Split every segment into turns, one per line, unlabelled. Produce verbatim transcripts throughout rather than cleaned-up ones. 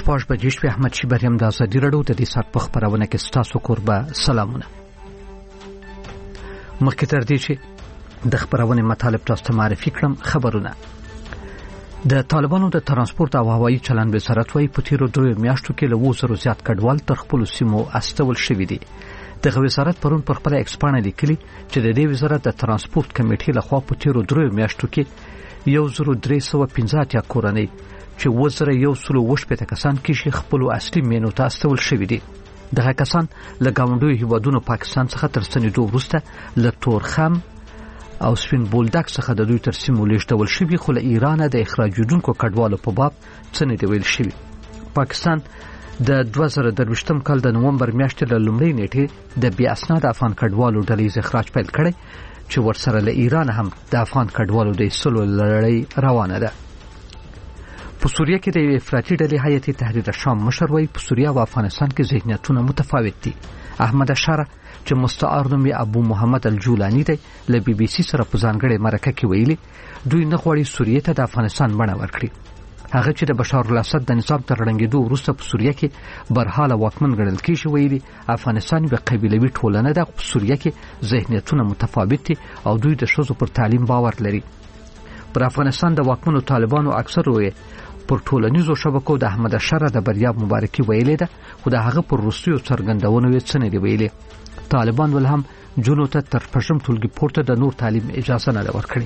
شپږ بجې شوې. احمد شیبر یم د ازادي راډیو د دې ساعت په خپرونه کې ستاسو کوربه سلامونه. مخکې تر دې چې د خبرونې مطالب تاسو ته معرفي کړم، خبرونه. د طالبانو د ترانسپورت او هوایي چلند وزارت وايي په تیرو درې میاشتو کې له اووه زرو زیات کډوال تر خپل سیمو استول شوي دي. دغه وزارت پرون پر خپل ایکس پاڼه لیکلي چې د دې وزارت د ترانسپورت کمیټې لخوا په تیرو درې میاشتو کې یو زرو درې سوه پنځه اتیا کورنۍ چې اووه زره یو سلو اووه شپېته کسان کې خپل اصلي مینو ته استول شوي دي. دغه کسان له ګاونډیو هیوادونو پاکستان څخه تر ستنېدو وروسته له تورخم او سپین بولدک څخه د دوی تر سیمو لیږدول شوي، خو له ایرانه د اخراجېدونکو کډوالو په باب څه نه دي ویل شوي. پاکستان د دوه زره درویشتم کال د نومبر میاشتې له لومړۍ نیټې د بې اسناده افغان کډوالو ډلهییز اخراج پیل کړی چې ورسره له ایران هم د افغان کډوالو د ایستلو لړۍ روانه ده. په سوریه کې د افراطي ډلې هیئت تحریر شام مشر وایي په سوریه او افغانستان کې ذهنیتونه متفاوت دي. احمد اشاره چې مستعار نوم ابو محمد الجولانی دی له بي بي سي سره په ځانګړې مرکه کې ویلي دوی نه غواړي سوریه ته د افغانستان بڼه ورکړي. هغه چې د بشار الاسد د نظام تر ړنګېدو وروسته په سوریه کې برحاله واکمن ګڼل کېږي ویلي افغانستان یوه قبیلوي ټولنه ده، په سوریه کې ذهنیتونه متفاوت دي او دوی د ښځو پر تعلیم باور لري. پر افغانستان د واکمنو طالبانو اکثر پر ټولنیزو شبکو د احمد اشاره د بریا مبارکي ویلې ده، خو د هغه پر وروستیو څرګندونو یې څه نه دي ویلي. طالبان ول هم جنو ته تر پښم ټولګي پورته د نور تعلیم اجازه نه ورکړي.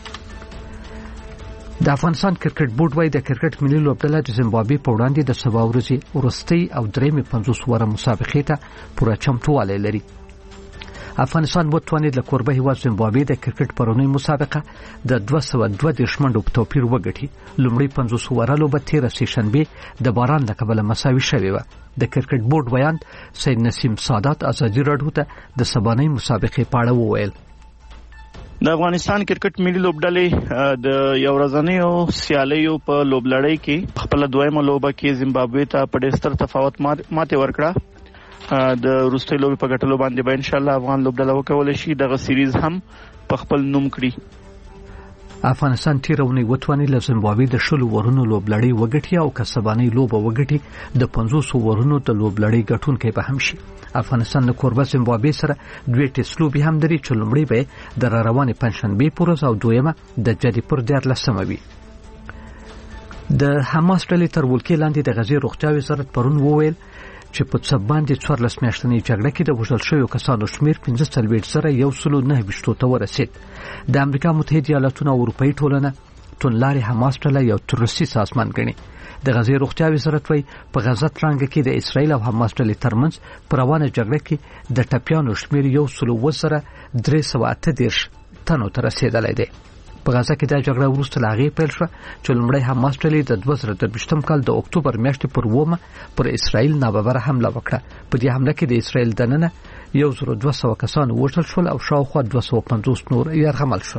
د افغانستان کرکټ بورډ وايي د کرکټ ملي لوبډله د زیمبابوې په وړاندې د سبا ورځې وروستۍ او درېیمې پنځوس اووره مسابقې ته پوره چمتووالی لري. افغانستان وتوانید له کوربه هیواد زیمبابوې د کرکټ پرونی مسابقه د دوه سوه دوه دېرش منډو په توپیر وګټي. لومړی پنځوس اووره لوبه تېره سېشنبې د باران له کبله مساوي شوې وه. د کرکټ بورډ ویاند سید نسیم سادات ازادي راډیو ته د سبانۍ مسابقې په اړه وویل.
د افغانستان کرکټ ملي لوبډلې د یو ورځنیو سیالیو په لوبلړۍ کې خپل دویمه لوبه کې زیمبابوې ته په ډېر ستر تفاوت ماتې ورکړه. د وروستۍ لوبې په ګټلو باندې به ان شاء الله افغان لوبډله وکولی شي دغه سیریز هم په خپل نوم کړي.
افغانستان تېره اونۍ وتوانید له زیمبابوې د شلو اورونو لوبلړۍ وګټي او که سبانۍ لوبه وګټي د پنځوس اورونو د لوبلړۍ ګټونکی به هم شي. افغانستان د کوربه زیمبابوې سره دوې ټېسټ لوبې هم لري چې لومړۍ به د راروانې پنجشنبې په ورځ او دویمه د جدیپور دیارلسمه وي. د حماس ډلې تر ولکې لاندې د غزې روغتیا وزارت پرون وویل چې په څه باندې څوارلس میاشتنۍ جګړه کې د وژل شویو کسانو شمېر پنځه څلوېښت زره یو سلو نهه ویشتو ته ورسېد. د امریکا متحده ایالاتونو او اروپایي ټولنه توندلارې حماس ډله یو تروریستي سازمان ګڼي. د غزې روغتیا وزارت وايي په غزه تړانګه کې د اسرائیل او حماس ډلې ترمنځ په روانه جګړه کې د ټپیانو شمېر یو سلو اووه زره درې سوه اته دېرش تنو ته رسېدلی دی. په غزه کې دا جګړه وروسته له هغې پیل شوه چې لومړی حماس ډلې د دوه زره درویشتم کال د اکتوبر میاشتې پر اوومه پر اسرائیل ناببره حمله وکړه. په دې حمله کې د اسرائیل دننه یو زره دوه سوه کسان ووژل شول او شاوخوا دوه سوه پنځوس نور یرغمل شول.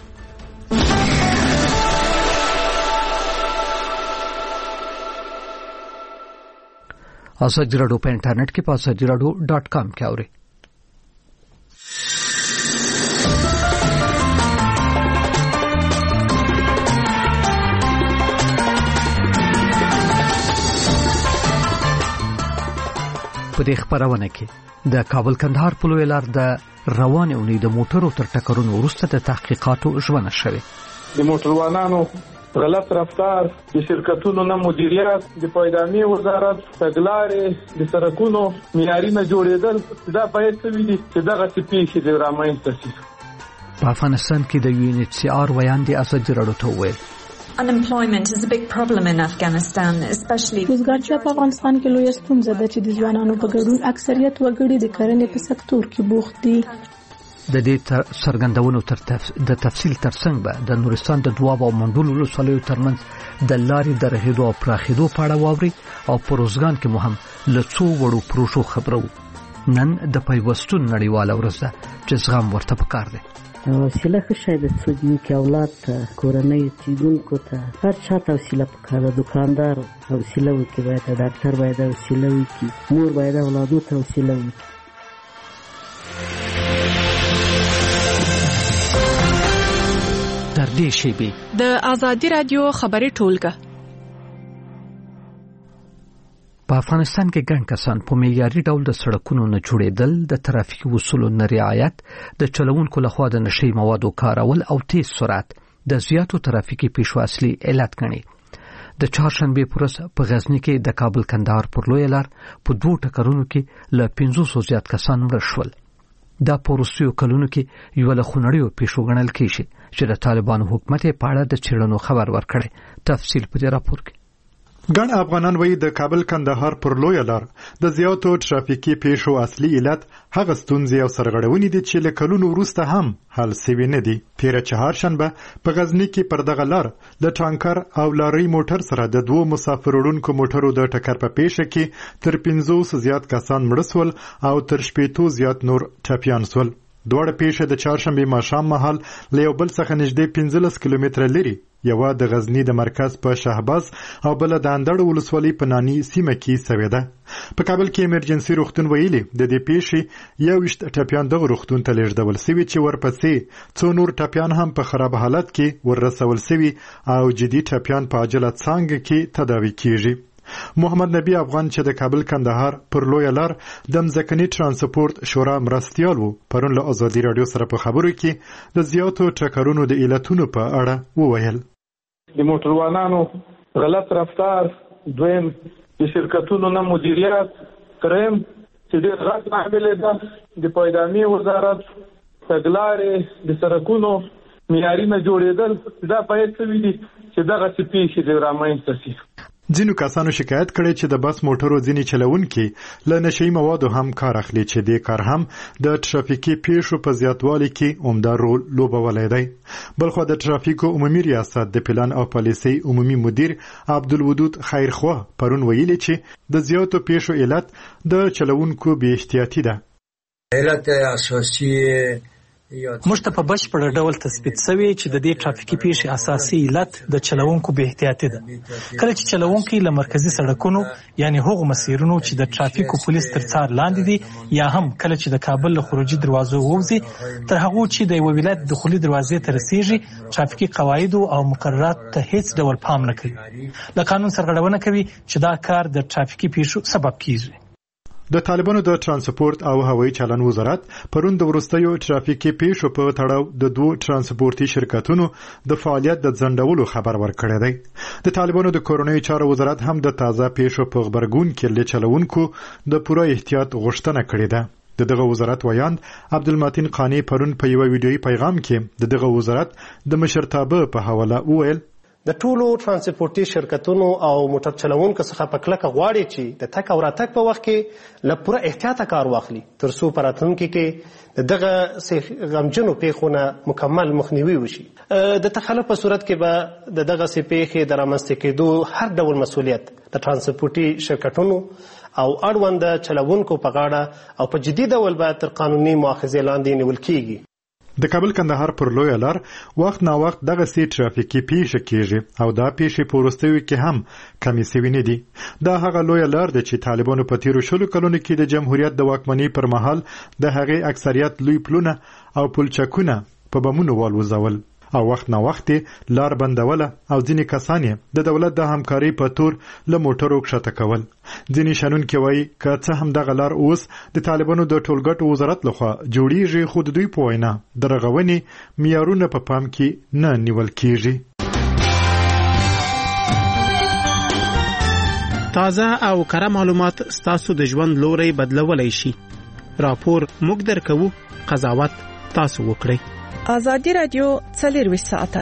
ازادي راډیو په انټرنیټ کې په ازادي راډیو ډاټ کام کې اورئ. په دې خبرونه کې د کابل کندهار په لوی لار د روانې اونۍ د موټرو تر ټکرونو وروسته د تحقیقاتو ژمنه شوې.
د موټروانانو غلط رفتار، د شرکتونو نه مدیریت، د پایدامي وزارت تګلارې، د سړکونو معیاري نه جوړېدل، دا باید څه وي چې دغه څه پیښې د رامنځته شي.
په افغانستان کې د یو ان ایچ سی آر ویاند ازادي راډیو ته وویل
Unemployment is a big problem in Afghanistan, especially
روزګارتیا په افغانستان کې لویه ستونزه ده چې د ځوانانو په ګډون اکثریت وګړي د کرنې په سکتور کې بوخت دي.
د دې څرګندونو تر تف... د تفصیل ترڅنګ به د نورستان د دواب او منډول ولسوالیو ترمنځ د لارې د رهیدو او پراخېدو په اړه واوري او په روزګان کې مو هم له څو وړو پروژو خبرو. نن د پیوستون نړیواله ورځ ده چې زغم ورته پکار دی.
وسیله ښه شی ده چې موږ اولاد ته کورنۍ چیدونکو ته هر چا ته وسیله پکار ده. دکاندار وسیله وکړي، باید ډاکټر باید وسیله وکړي، مور باید اولادو ته وسیله وکړي.
تر دې شیبې
د ازادي راډیو خبري ټولګه
په افغانستان کې ګڼ کسان په معیاري ډول د سړکونو نه جوړېدل، د ترافیکي اصولو نه رعایت، د چلوونکو لخوا د نشي موادو کارول او تیز سرعت د زیاتو ترافیکي پیښو اصلي علت ګڼي. د چهارشنبې په ورځ په غزني کې د کابل کندهار پر لویه لار په دوو ټکرونو کې له پنځوسو زیات کسان مړه شول. دا په وروستیو کلونو کې یوه له خونړیو پیښو ګڼل کېږي چې د طالبانو حکومت په اړه د څېړنو خبر ورکړی. تفصیل په دې راپور کې.
ګڼ افغانان وایي د کابل کندهار پر لویه لار د زیاتو ټرافیکي پیښو اصلي علت هغه ستونزې او سرغړونې دي چې له کلونو وروسته هم حل سوي نه دي. تېره چهارشنبه په غزني کې پر دغه لار د ټانکر او لارۍ موټر سره د دوو مسافر وړونکو موټرو د ټکر په پیښه کې تر پنځوس زیات کسان مړه سول او تر شپېتو زیات نور ټپیان سول. دواړه پیښې د چهارشنبې ماښام مهال له یو بل څخه نږدې پنځلس کیلومتره لرې، یوه د غزني د مرکز په شهباز او بله د اندړ ولسوالۍ په ناني سیمه کې سوې ده. په کابل کې ایمرجنسي روغتون ویلي د دې پیښې یوویشت ټپیان دغه روغتون ته لیږدول سوي چې ورپسې څو نور ټپیان هم په خراب حالت کې وررسول سوي او جدي ټپیان په عاجله څانګه کې تداوي کیږي. محمد نبی افغان چې د کابل کندهار پر لویه لار د مځکني ترانسپورت شورا مرستیال وو، پرون له ازادي راډیو سره په خبرو کې د زیاتو ټکرونو د علتونو په اړه وویل.
د موټروانانو غلط رفتار، دویم د شرکتونو نه مدیریت، دریم چې ډېر غټ عامل ده د پایدامي وزارت تګلارې د سړکونو معیاري نه جوړېدل. دا باید څه وي دي چې دغه څه پیښې دې رامنځته شي.
ځینو کسانو شکایت کړی چې د بس موټرو ځینې چلوونکي له نشهیي موادو هم کار اخلي چې دې کار هم د ټرافیکي پیښو په زیاتوالي کې عمده رول لوبولی دی. بلخوا د ټرافیکو عمومي ریاست د پلان او پالیسۍ عمومي مدیر عبدالودود خیرخوا پرون ویلي چې د زیاتو پیښو علت د چلوونکو بې احتیاطي ده.
علت اساسي
موږ ته په بشپړ ډول تثبیت شوی چې د دې ټرافیکي پیښې اساسي علت د چلوونکو بې احتیاطي ده. کله چې چلوونکي له مرکزي سړکونو یعنی هغو مسیرونو چې د ټرافیکو پولیس تر څار لاندې دي یا هم کله چې د کابل له خروجي دروازو ووځي تر هغو چې د یو ولایت دخولي دروازې ته رسیږي، ټرافیکي قواعدو او مقرراتو ته هیڅ ډول پام نه کوي. د قانون سرغړونه کوي چې دا کار د ټرافیکي پیښو سبب کیږي.
د طالبانو د ترانسپورت او هوایي چلن وزارت پرون د وروستیو ټرافیکي پیښو په تړاو د دوو ترانسپورتي شرکتونو د فعالیت د ځنډولو خبر ورکړی دی. د طالبانو د کورنیو چارو وزارت هم د تازه پیښو په غبرګون کې له چلوونکو د پوره احتیاط غوښتنه کړې ده. د دغه وزارت ویاند عبدالمتین قانی پرون په یو ویډیويي پیغام کې د دغه وزارت د مشرتابه په حواله وویل
د ټولو ترانسپورتي شرکتونو او موټر چلوونکو څخه په کلکه غواړي چې د تک او راتګ په وخت کې له پوره احتیاطه کار واخلي تر څو په راتلونکي کې د دغه غمجنو پیښو نه مکمل مخنیوي وشي. د تخلف په صورت کې به د دغه پیښې د رامنځته کېدو هر ډول مسؤلیت د ترانسپورتي شرکتونو او اړوند چلوونکو په غاړه او په جدي ډول به تر قانوني مؤاخذې لاندې نیول کیږي.
د کابل کندهار پر لویه لار وخت نا وخت دغه سي ټرافیکي پیښې کیږي او دا پیښې په وروستیو کې هم کمې سوي نه دي. دا هغه لویه لار ده چې طالبانو په تیرو شلو کلونو کې د جمهوریت د واکمنۍ پر مهال د هغې اکثریت لوی پلونه او پلچکونه په بمونو والوځول او وخت نا وخت لار بندوله او ځینې کسان یې د دولت د همکارۍ په تور له موټرو کښته کول. ځینې شنونکي وایي که څه هم دغه لار اوس د طالبانو د ټولګټو وزارت لخوا جوړیږي خو د دوی په وینا د رغونې معیارونه په پام کې نه نیول کیږي.
تازه او کره معلومات ستاسو د ژوند لوري بدلولای شي. راپور موږ درکوو، قضاوت تاسو وکړئ.
آزادی رادیو څلرویشت ساعته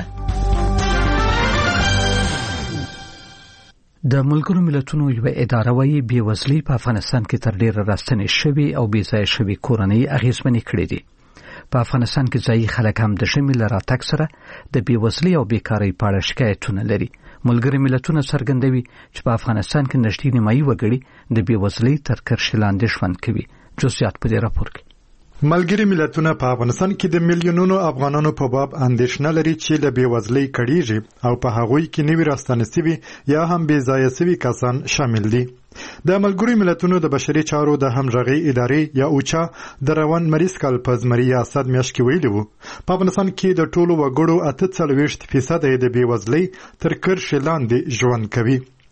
د ملګرو ملتونو یو اداره وايي بېوزلي په افغانستان کې تر ډیره راستنې شوې او بې ځایه شوې کورنۍ اغېزمنې کړې دي. په افغانستان کې ځایي خلک هم د ژمي له راتګ سره د بېوزلۍ او بیکارۍ په اړه شکایتونه لري. ملګري ملتونه څرګندوي چې په افغانستان کې نږدې نیمایي وګړي د بېوزلۍ تر کرښې لاندې ژوند کوي. جزئیات په دې راپور کې.
ملګري ملتونه په افغانستان کې د میلیونونو افغانانو په باب اندېښنه لري چې له بېوزلۍ کړيږي او په هغوی کې نوي راستانه سوي یا هم بې ځایه سوي کسان شامل دي. د ملګري ملتونو د بشري چارو د همغږۍ ادارې یا اوچا د روان مریض کال په زمري اسد میاشت کې ویلي وو په افغانستان کې د ټولو وګړو اته څلوېښت فیصد د بېوزلۍ تر کرښې لاندې ژوند کوي.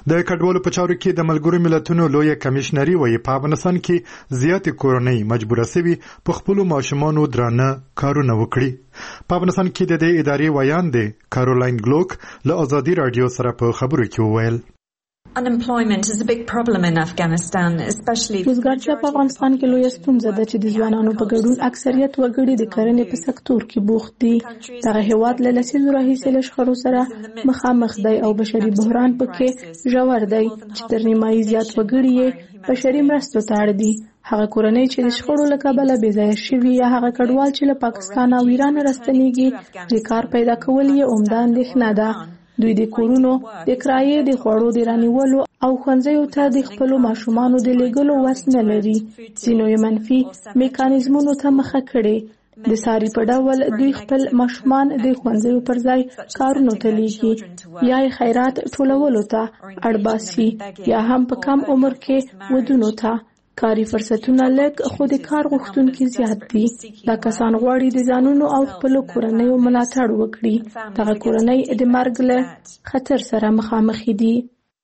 د کډوالو په چارو کې د ملګرو ملتونو لوی کمشنري وایي په افغانستان کې زیاتې کورنۍ مجبوره سوي په خپلو ماشومانو درانه کارونه وکړي. په افغانستان کې د دې ادارې ویان دی کارولاین ګلوک له ازادي راډیو سره په خبرو کې وویل.
Unemployment is a big problem in Afghanistan, especially
روزګارتیا په افغانستان کې لویه ستونزه ده چې د ځوانانو په ګډون اکثریت وګړي د کرنې په سکتور کې بوخت دي. دغه هیواد له لسیزو راهیسې له شخړو سره مخامخ دی او بشري بحران پکې ژور دی چې تر نیمایي زیات وګړي یې بشري مرستو ته اړ دي. هغه کورنۍ چې د شخړو له کبله بې ځایه شوي یا هغه کډوال چې له پاکستان او ایران راستنیږي د کار پیدا کول یې عمده اندېښنه ده. دوی د کورونو د کرایې د خوړو د رانیولو او ښوونځیو ته د خپلو ماشومانو د لیږلو وس نه لري. ځینو یې منفي میکانیزمونو ته مخه کړې. د ساري په ډول دوی خپل ماشومان د ښوونځیو پر ځای کارونو ته لیږي یا یې خیرات ټولولو ته اړ باسي یا هم په کم عمر کې ودونو ته. کاري فرصتونه لږ خو د کار غوښتونکي زیات دي. دا کسان غواړي د ځانونو او خپلو کورنیو ملاتړ وکړي. دغه کورنۍ د مرګ له خطر سره مخامخ دي.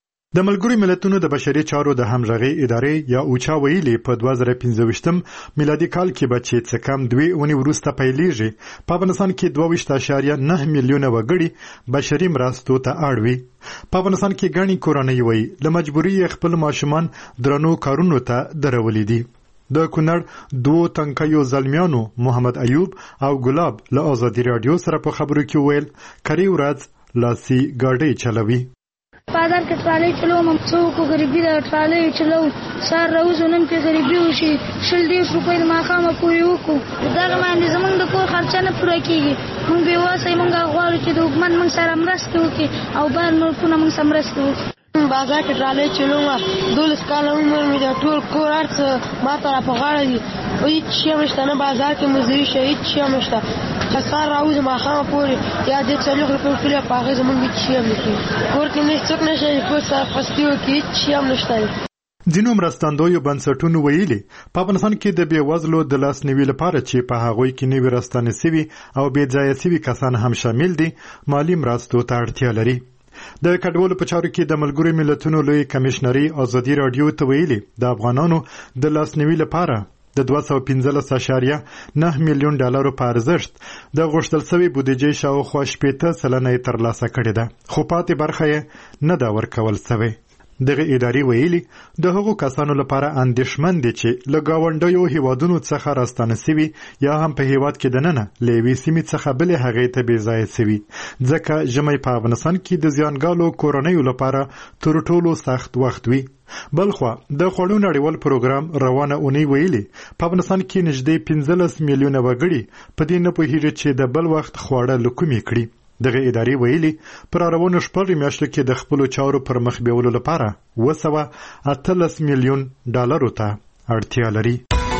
د ملګرو ملتونو د بشري چارو د همغږۍ ادارې یا اوچا ویلي په دوه زره پنځه میلادي کال کې به چې څه کم دوې اونۍ وروسته پیلېږي په افغانستان کې دوه ویشت اعشاریه نه میلیونه وګړي بشري مرستو ته اړ وي. په افغانستان کې ګڼې کورنۍ وایي له مجبوري یې خپل ماشومان درنو کارونو ته درولي دي. د کونړ دوو تنکیو زلمیانو محمد ایوب او ګلاب له ازادي راډیو سره په خبرو کې وویل کری ورځ لاسي ګاډۍ چلوي.
بازار کې ټرالۍ چلوم څوک غریبي د ټرالۍ چلو سار روزو نن کې غریبي وشي شل دېرش روپۍ د ماښامه پورې وکړو. دغه باندې زمونږ د کور خرچه نه پوره کېږي. موږ بېوسه یې موږ غواړو چې د حکومت موږ سره مرسته وکړي او بهر ملکونه موږ سره مرسته وکړي.
بازار کې ټرالۍ چلوم دولس کاله عمر مې د ټول کور هر څه ما ته را په غاړه دي. هېڅ شی هم شته نه بازار کې مزدوري شته هېڅ شی هم نشته. سار راوځو ماښامه پورې یا دې څلوېښت روپۍ ورکړي په هغې زمونږ هېڅ شی هم نه کېږي. کور کې مې څوک نشته چې کور سره خستي وکړي هېڅ شی هم نشته.
ځینو مرستندویو بنسټونو ویلي په افغانستان کې د بېوزلو د لاسنیوي لپاره چې په هغوی کې نوي راستانه سوي او بې ځایه سوي کسان هم شامل دي مالي مرستو ته اړتیا لري. د کډوالو په چارو کې د ملګرو ملتونو لوی کمشنري ازادي راډیو ته ویلي د افغانانو د لاسنیوي لپاره د دوه سوه پنځلس اعشاریه نه میلیون ډالرو په ارزښت د غوښتل سوي بودیجې شاوخوا شپېته سلنه یې ترلاسه کړې ده خو پاتې برخه یې نه ده ورکول سوې. دغه ادارې ویلي د هغو کسانو لپاره اندېښمن دي چې له ګاونډیو هیوادونو څخه راستانه سوي یا هم په هیواد کې دننه له یوې سیمې څخه بلې هغې ته بې ځایه سوي ځکه ژمی په افغانستان کې د زیانګالو کورنیو لپاره تر ټولو سخت وخت وي. بلخوا د خوړو نړیوال پروګرام روانه اونۍ ویلي په افغانستان کې نږدې پنځلس میلیونه وګړي په دې نه پوهېږي چې د بل وخت خواړه له کومې کړي. دغه ادارې ویلي پر روانو شپږو میاشتو کې د خپلو چارو پر مخ بیولو لپاره اوه سوه اتلس میلیون ډالرو ته اړتیا لري.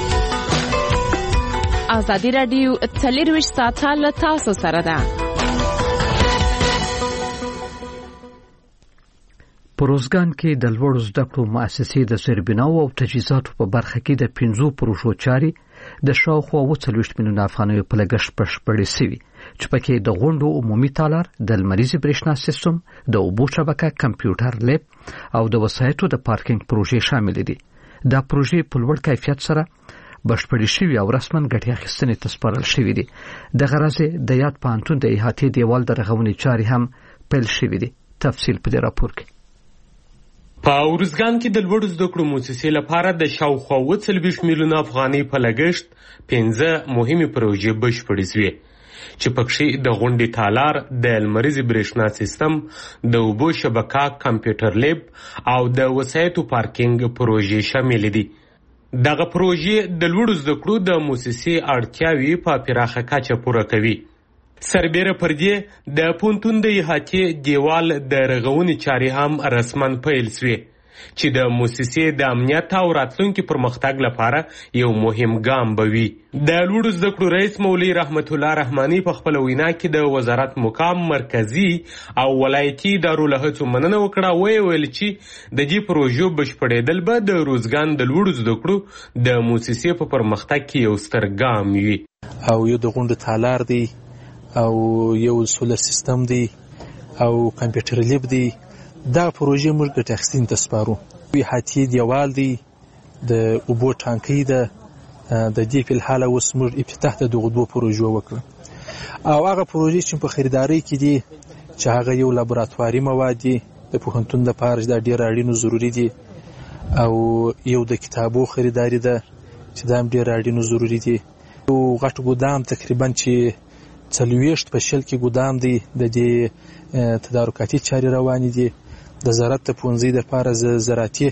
ازادي راډیو څلېرویشت ساعته له تاسو سره ده.
په روزګان کې د لوړو زده کړو مؤسسې د سربناو او تجهیزاتو په برخه کې د پنځو پروژو چاري د شاوخوا اووه څلوېښت میلیونه افغانیو په لګښت بشپړې سوي چې پکې د غونډو عمومي تالار د لمریزې برېښنا سیستم د اوبو شبکه کمپیوټر لیب او د وسایطو د پارکینګ پروژې شامل دي. دا پروژې په لوړ کیفیت سره بشپړې شوي او رسماً ګټې اخیستنې ته سپارل شوي دي. د غرض د یاد پوهنتون د احاطې دیوال د رغونې چارې هم پیل شوي دي. تفصیل په دې راپور کې.
په ارزګان کې د لوړو زده کړو مؤسسې لپاره د شاوخوا اووه څلوېښت میلیونه افغانۍ په لګښت پنځه مهمې پروژې بشپړې شوې چې پکې د غونډې تالار د لمریزې برېښنا سیستم د اوبو شبکه کمپیوټر لیب او د وسایطو پارکینګ پروژې شامل دي. دغه پروژې د لوړو زده کړو د مؤسسې اړتیاوې په پراخه کچه پوره کوي. سربیره پر دې د پونتون د احاطې دیوال د رغونې چارې هم رسماً پیل شوې چې د مؤسسې د امنیت او راتلونکي پرمختګ لپاره یو مهم ګام به وي. د لوړو زده کړو رئیس مولوي رحمت الله رحماني په خپله وینا کې د وزارت مقام مرکزي او ولایتي ادارو له هڅو مننه وکړه. ویې ویل چې د دې پروژو بشپړېدل به د روزګان د لوړو زده کړو د مؤسسې په پرمختګ کې یو ستر ګام وي.
او یو د غونډو تالار دی او یو سولر سیستم دی او کمپیوټر لیب دی دا پروژې موږ ګټه اخیستنې ته سپارو. احاطې دیوال دی، د اوبو ټانکۍ ده، د دې په الحاله اوس موږ افتتاح د دغو دوو پروژو وکړو. او هغه پروژې چې په خریدارۍ کې دي چې هغه یو لابراتواري مواد دي د پوهنتون لپاره دا ډېر اړین او ضروري دي، او یو د کتابو خریداري ده چې دا هم ډېر اړین او ضروري دي. یو غټ ګودام تقریبا چې څلوېښت په شل کې ګودام دی، د دې تدارکاتي چارې روانې دي. د زراعت د پوهنځي لپاره زراعتي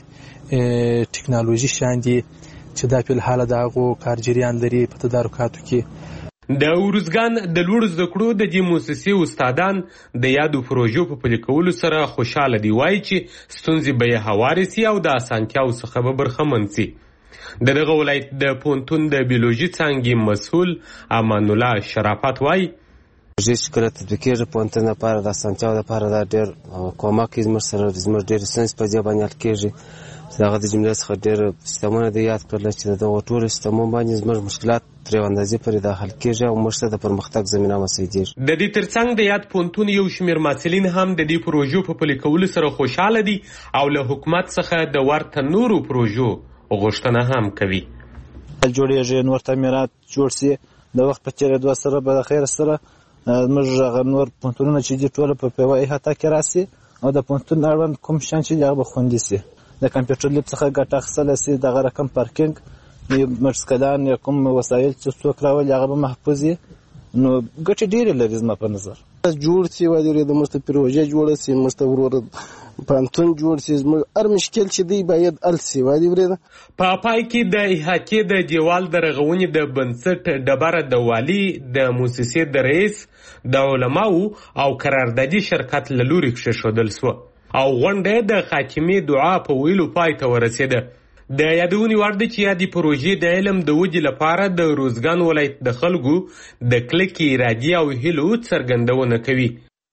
ټکنالوژي شیان دي چې دا په الحاله د هغو کار جریان لري په تدارکاتو کې.
د ارزګان د لوړو زده کړو د دې مؤسسې استادان د یادو پروژو په پلي کولو سره خوشحاله دي. وایي چې ستونزې به یې هوارې سي او د اسانتیاو څخه به برخمن سي. د دغه ولایت د پوهنتون د بیولوژي څانګې مسؤل امان الله شرافت وایي
پروژې چې کله تطبیقېږي پوهنتون لپاره د اسانتیاو لپاره دا ډېر کومک کوي. زموږ سره زموږ ډېرې ستونزې په دې باندې حل کېږي. دغه د جملې څخه ډېر سیستمونه د یاد کړل چې د دغو ټولو سیستمونو باندې زموږ مشکلات تر یوې اندازې پورې دا حل کېږي او موږ ته د پرمختګ زمینه مساعدېږي.
د دې ترڅنګ د یاد پوهنتون یو شمېر محصلین هم د دې پروژو په پلي کولو سره خوشحاله دي او له حکومت څخه د ورته نورو پروژو غوښتنه هم کوي.
جوړېږي نور تعمیرات جوړ سي، د وخت په تېرېدو سره به د خیر سره موږ هغه نور پوهنتونونه چې دي ټوله په یوه احاطه کې راسي او د پوهنتون اړوند کوم شیان چې دي هغه به خوندي سي. د کمپیوټر لیب څخه ګټه اخیستلی سي، دغه رقم پارکینګ مرسکلان یا کوم وسایل چې څوک راولي هغه به محفوظ وي. نو ګټې ډېرې لري زما په نظر.
جوړ سي وایي د موږ ته پروژه جوړه سي، موږ ته ورور پوهنتون جوړ سي، زموږ هر مشکل چې دی باید حل سي. وایي ورېده
په پای کې د احاطې د دیوال د رغونې د بنسټ ډبره د والي د مؤسسې د رئیس د علماو او قراردادي شرکت له لوري کښېښودل سوه او غونډه د خاتمې دعا په ویلو پای ته ورسېده. د یادونې وړ ده چې یادې پروژې د علم د ودې لپاره د روزګان ولایت د خلکو د کلکې ارادې او هیلو څرګندونه کوي.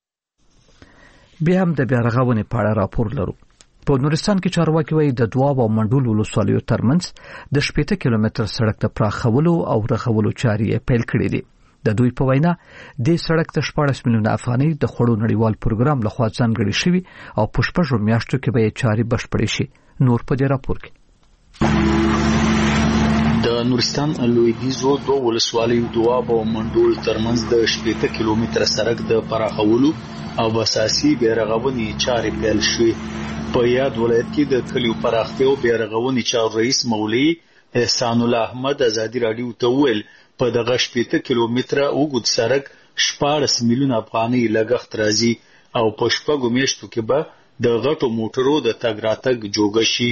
بیا هم د بیا رغونې په اړه راپور لرو. په نورستان کې چارواکي وایي د دواب او منډول ولسوالیو ترمنځ د شپېته کیلومتر سړک د پراخولو او رغولو چارې پیل کړې دي. د دوی په وینا د سړک د شپاړس میلیونه افغانۍ د خوړو نړیوال پروګرام لخوا ځانګړې شوي او په شپږو میاشتو کې به یې چارې بشپړې شي. نور په دې راپور کې
د نورستان لویدیځو دوه ولسوالیو دواب او منډول ترمنځ د شپېته کیلومتره سړک د پراخولو او اساسي بیارغونې چارې پیل شوې. په یاد ولایت کې د کلیو پراختیا او بیارغونې چارو رئیس مولوي احسان الله احمد ازادي راډیو ته وویل په دغه شپېته کیلومتره اوږد سړک شپاړس میلیونه افغانۍ لګښت راځي او په شپږو میاشتو کې به د غټو موټرو د تګ راتګ جوګه شي.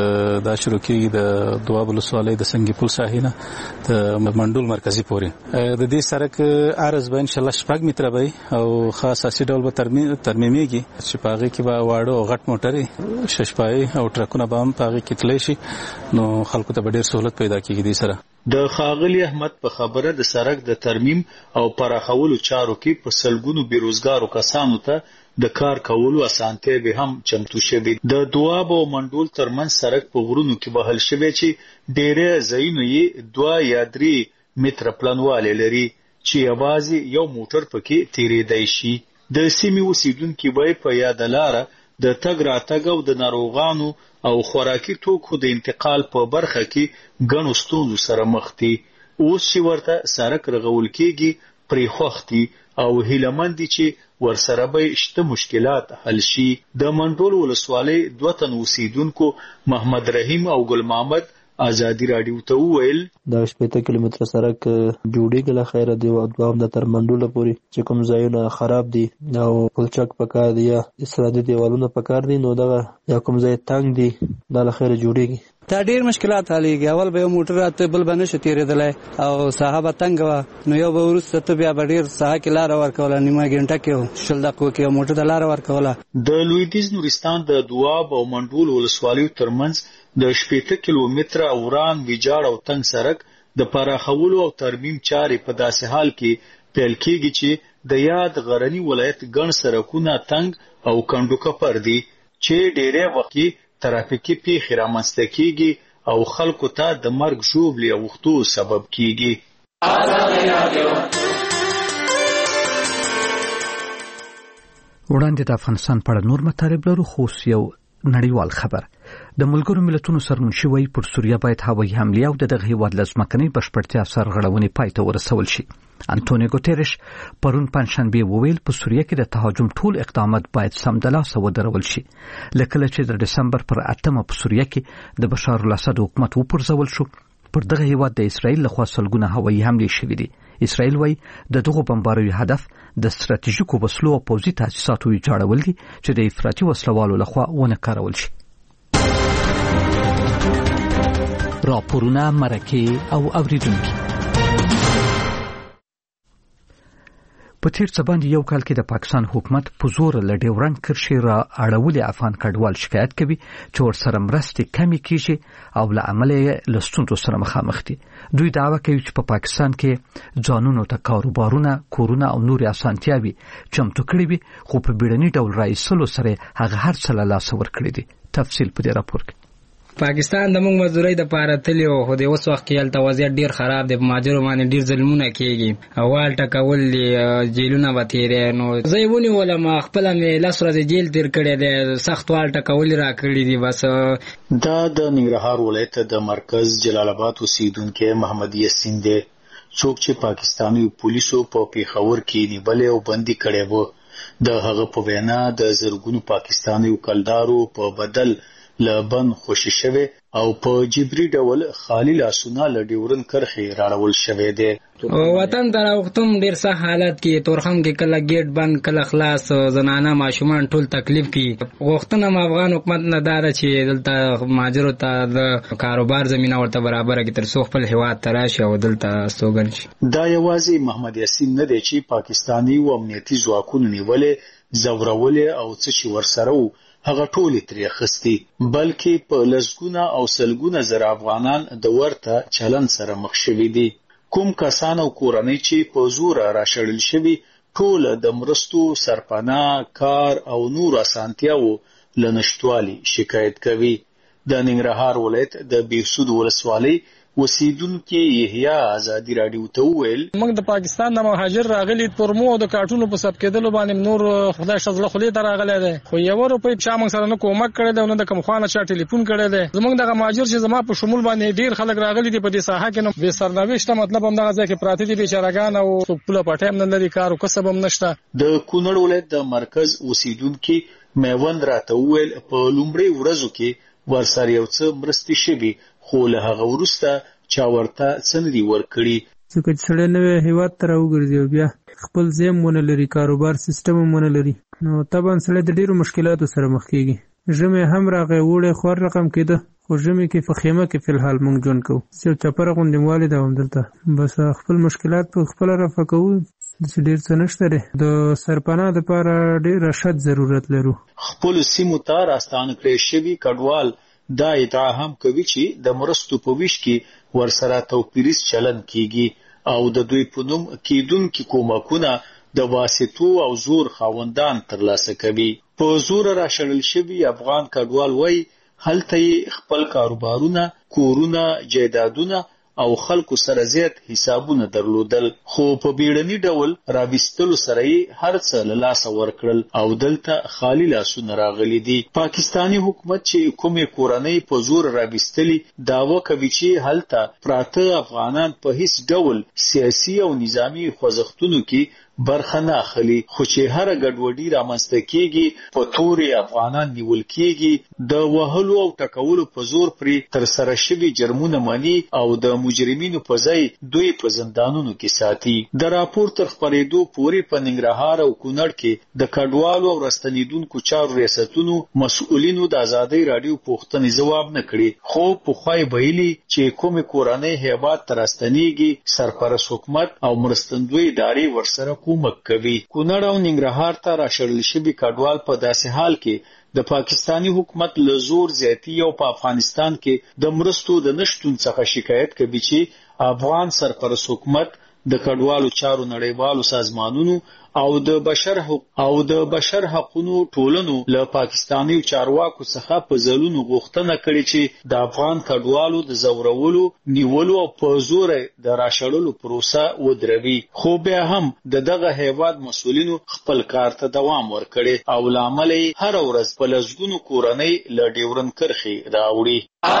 دا شروع کېږي د دواب ولسوالۍ د سنګي پل ساحې نه د منډول مرکزي پورې. د دې سړک عرض به انشاءالله شپږ متره وي او خاص اساسي ډول به ترمیمېږي چې په هغې کې به واړه او غټ موټرې ششپایي او ټرکونه به هم په هغې کې تللی شي، نو خلکو ته به ډېر سهولت پیدا کېږي دې سره.
د ښاغلي احمد په خبره د سړک د ترمیم او پراخولو چارو کې په سلګونو بیروزګارو کسانو ته د کار کولو اسانتیا به هم چمتو شوي. د دواب او منډول ترمنځ سړک په غرونو کې بهل شوی چې ډېرې ځایونه یې دوه یا درې متره پلنوالی لري چې یوازې یو موټر پکې تېرېدی شي. د سیمې اوسیدونکي به په یاده لاره د تګ راتګ او د ناروغانو او خوراکي توکو د انتقال په برخه کې ګڼو ستونزو سره مخ دي. اوس چې ورته سړک رغول کېږي پرې خوښ دي او هیلهمند دي چې ورسره به شته مشکلات حل شي. د منډول ولسوالۍ دوه تن اوسیدونکو محمد رحیم او ګل محمد ازادي راډیو ته وویل
دا شپېته کیلومتره سړک جوړېږي له خیره دی او دوام د تر منډوله پورې چې کوم ځایونه خراب دي او پلچک پکار دی یا اسرادي دیوالونه پکار دي، نو دغه یا کوم ځای تنګ دی دا له خیره جوړېږي.
دا ډېر مشکلات حلېږي. اول به یو موټر راته بل به نشي تېرېدلی او ساحه به تنګه وه، نو یو به وروسته ته بیا به ډېر ساحه کې لاره ورکوله، نیمه ګنټه کې شل دقیقو کې یو موټر ته لاره ورکوله.
د لویدیځ نورستان د دواب او منډول ولسوالیو ترمنځ د شپېته کیلومتره وران ویجاړ او تنګ سړک د پراخولو او ترمیم چارې په داسې حال کې پیل کېږي چې د یاد غرني ولایت ګڼ سړکونه تنګ او کنډو کپر دي چې ډېری وخت کې ترافیکي پیښې رامنځته کېږي او خلکو ته د مرګ ژوبلې اوښتو سبب کېږي.
وړاندې د افغانستان په اړه نور مطالب لرو، خو یو نړیوال خبر. د ملګرو ملتونو سرمنشي وایي پر سوریه باید هوایي حمله او دغه هیواد لزمکنۍ بشپړتیا سرغړونې پای ته ورسول شي. انټونیو ګوتریش پرون پنځشنبه وویل په سوریه کې د تهاجم ټول اقدامات باید سمدلاسه ودرول شي. لکه چې د دسمبر پر اتمه په سوریه کې د بشار الاسد حکومت وپرځول شو، پر دغه هیواد د اسرائیل لخوا سلګونه هوایي حملې شوې دي. اسرائیل وایي د دغه بمباروي هدف د ستراتیژیکو وسلو او پوځي تاسیساتو ویجاړول دي چې د افراطي وسلوالو لخوا ونه کارول شي. راپورونه، مرکې او اوریدونکي. په تیر څه باندې یو کال کې د پاکستان حکومت په زور له ډیورنډ کرښې را اړولې افغان کډوال شکایت کوي چې ورسره مرستې کمې کیږي او له امله یې له ستونزو سره مخامخ دي. دوی دعوه کوي چې په پاکستان کې ځانونو ته کاروبارونه، کورونه او نورې اسانتیاوې چمتو کړي وي، خو په بیړني ډول راایستلو سره هغه هر څه له لاسه ورکړي دي. تفصیل په دې راپور کې.
پاکستان د موږ مزدوري د پاره تلی او خو د اوس وخت کې هلته وضعیت ډیر خراب دی. په ماجرو باندې ډیر ظلمونه کیږي، اول ټکول دي، جیلونه به تیرې. نو زه یې ونیولم، خپل مې لس ورځې جیل تیر کړی دی، سخت وال ټکول را کړی دي. بس
دا د ننګرهار ولایت د مرکز جلال آباد اوسیدونکو محمد یاسین دی، څوک چې پاکستاني پولیسو په پیښور کې نیولې او بندي کړی و. د هغه په وینا د زرګونو پاکستاني وکلدارو په بدل لبن خوشی شوه او په جبري ډول خالی لاسونه ل ډیورن کرخې راړول شوه دي.
وطن تر وختم ډیر سخت حالت کې تورخم کې کله گیټ بند کله خلاص، زنانه ماشومان ټول تکلیف کې. غوښتنه م افغان حکومت نه دار چې دلته ماجرو ته د کاروبار زمينه ورته برابر کې تر څو خپل هیواد تراشه او دلته استوګن شي.
دا یوازې محمد یاسین نه دی چې پاکستانی او امنیتي ځواکونو نیولې، زورولې او څه چې ورسره هغه ټول ترې خستي، بلکې په لسګونه او سلګونه زر افغانان د ورته چلن سره مخ شوي دي. کوم کسان او کورنۍ چې په زور راشړل شوي ټول د مرستو، سرپناه، کار او نور اسانتیاو لنشټوالي شکایت کوي. د ننګرهار ولایت د بیسود ولسوالۍ وسیدونکو یحیی ازادي رادیو ته ویل،
موږ د پاکستان د مهاجر راغلي ترمو او د کارټونو په سب کېدلو باندې نور خدای شزله خلی ته راغلی دی، خو یو روپۍ په شامن سره نه کومک کړی دی، نو د کوم خوانه چا ټلیفون کړی دی. زموږ د مهاجر چې زما په شمول باندې ډیر خلک راغلي دي په دې ساحه کې، نو به سرنوشت مطلب هم دغه ځای کې پراته دي بیچارهګان او خپل پټیم نه لري، کار او کسب هم نشته.
د کونړ ولایت د مرکز اوسیدونکو میوند راته ویل په لومړی ورځو کې ورسره یو څه مرستې شوي، خو له هغه وروسته چا ورته څنډي ورکړي.
ځکه چې سړی نوی هیواد ته راوګرځي او بیا خپل ځای مونه لري، کاروبار سیستم مونه لري، نو طبعا سړی د ډیرو مشکلاتو سره مخ کیږي. ژمی هم راغی، وړی خور رقم کېده، خو ژمی کې په خیمه کې فلحال مونږ ژوند کوو، یو چپره غوندې والي ده همدلته، بس خپل مشکلات په خپله رفع کوو، چې ډیر څه نشته دی. د سرپناه دپاره ډیر رشد ضرورت لرو.
خپلو سیمو ته راستانه کړی شوي کډوال دا ادعا هم کوي چې د مرستو په ویش کې ورسره توپیریز چلن کیږي او د دوی په نوم کیدونکو کومکونه د واسطو او زور خاوندان ترلاسه کوي. په زور راشړل شوي افغان کډوال وایي هلته خپل کاروبارونه، کورونه، جایدادونه او خلکو سره زیات حسابونه درلودل، خو په بیړني ډول راوستلو سره یې هر څه له لاسه ورکړل او دلته خالی لاسونه راغلي دي. پاکستانی حکومت چې کومې کورنۍ په زور راوستلي دعوه کوي چې هلته پراته افغانان په هیڅ ډول سیاسي او نظامی خوځښتونو کې برخه نه اخلي، خو چې هر ګډوډي رامنځته کیږي په تورې افغانان نیول کیږي، د وهلو او ټکولو په زور پرې تر سره شوي جرمونه مني او د مجرمینو په ځای دوی په زندانونو کې ساتي. د راپور تر خپرېدو پورې په ننګرهار او کونړ کې د کډوالو او راستنیدونکو چارو ریاستونو مسؤلینو د ازادۍ راډیو پوښتنې ځواب نه کړي، خو پخوای ویلي چې کومې کورنۍ هیواد ته راستنیږي سرپرست حکومت او مرستندوی ادارې ورسره کومک کوي. کونړ او ننګرهار ته راشړل شوي کډوال په داسې حال کې د پاکستانی حکومت له زور زیاتی او په افغانستان کې د مرستو د نشټون څخه شکایت کوي چې افغان سرپرست حکومت د کډوالو چارو نړیوالو سازمانونو او د بشر حق او د بشر حقوقو ټولنو له پاکستاني چارواکو څخه په ځلونو غوښتنه کړې چې د افغان کډوالو د زورولو نیولو او په زور د راشړلو پروسه ودروي، خو بیا هم د دغه هیواد مسؤلینو خپل کار ته دوام ورکړي او لامل هر ورځ په لږونو کورنۍ له ډیورن کرخي راوړي.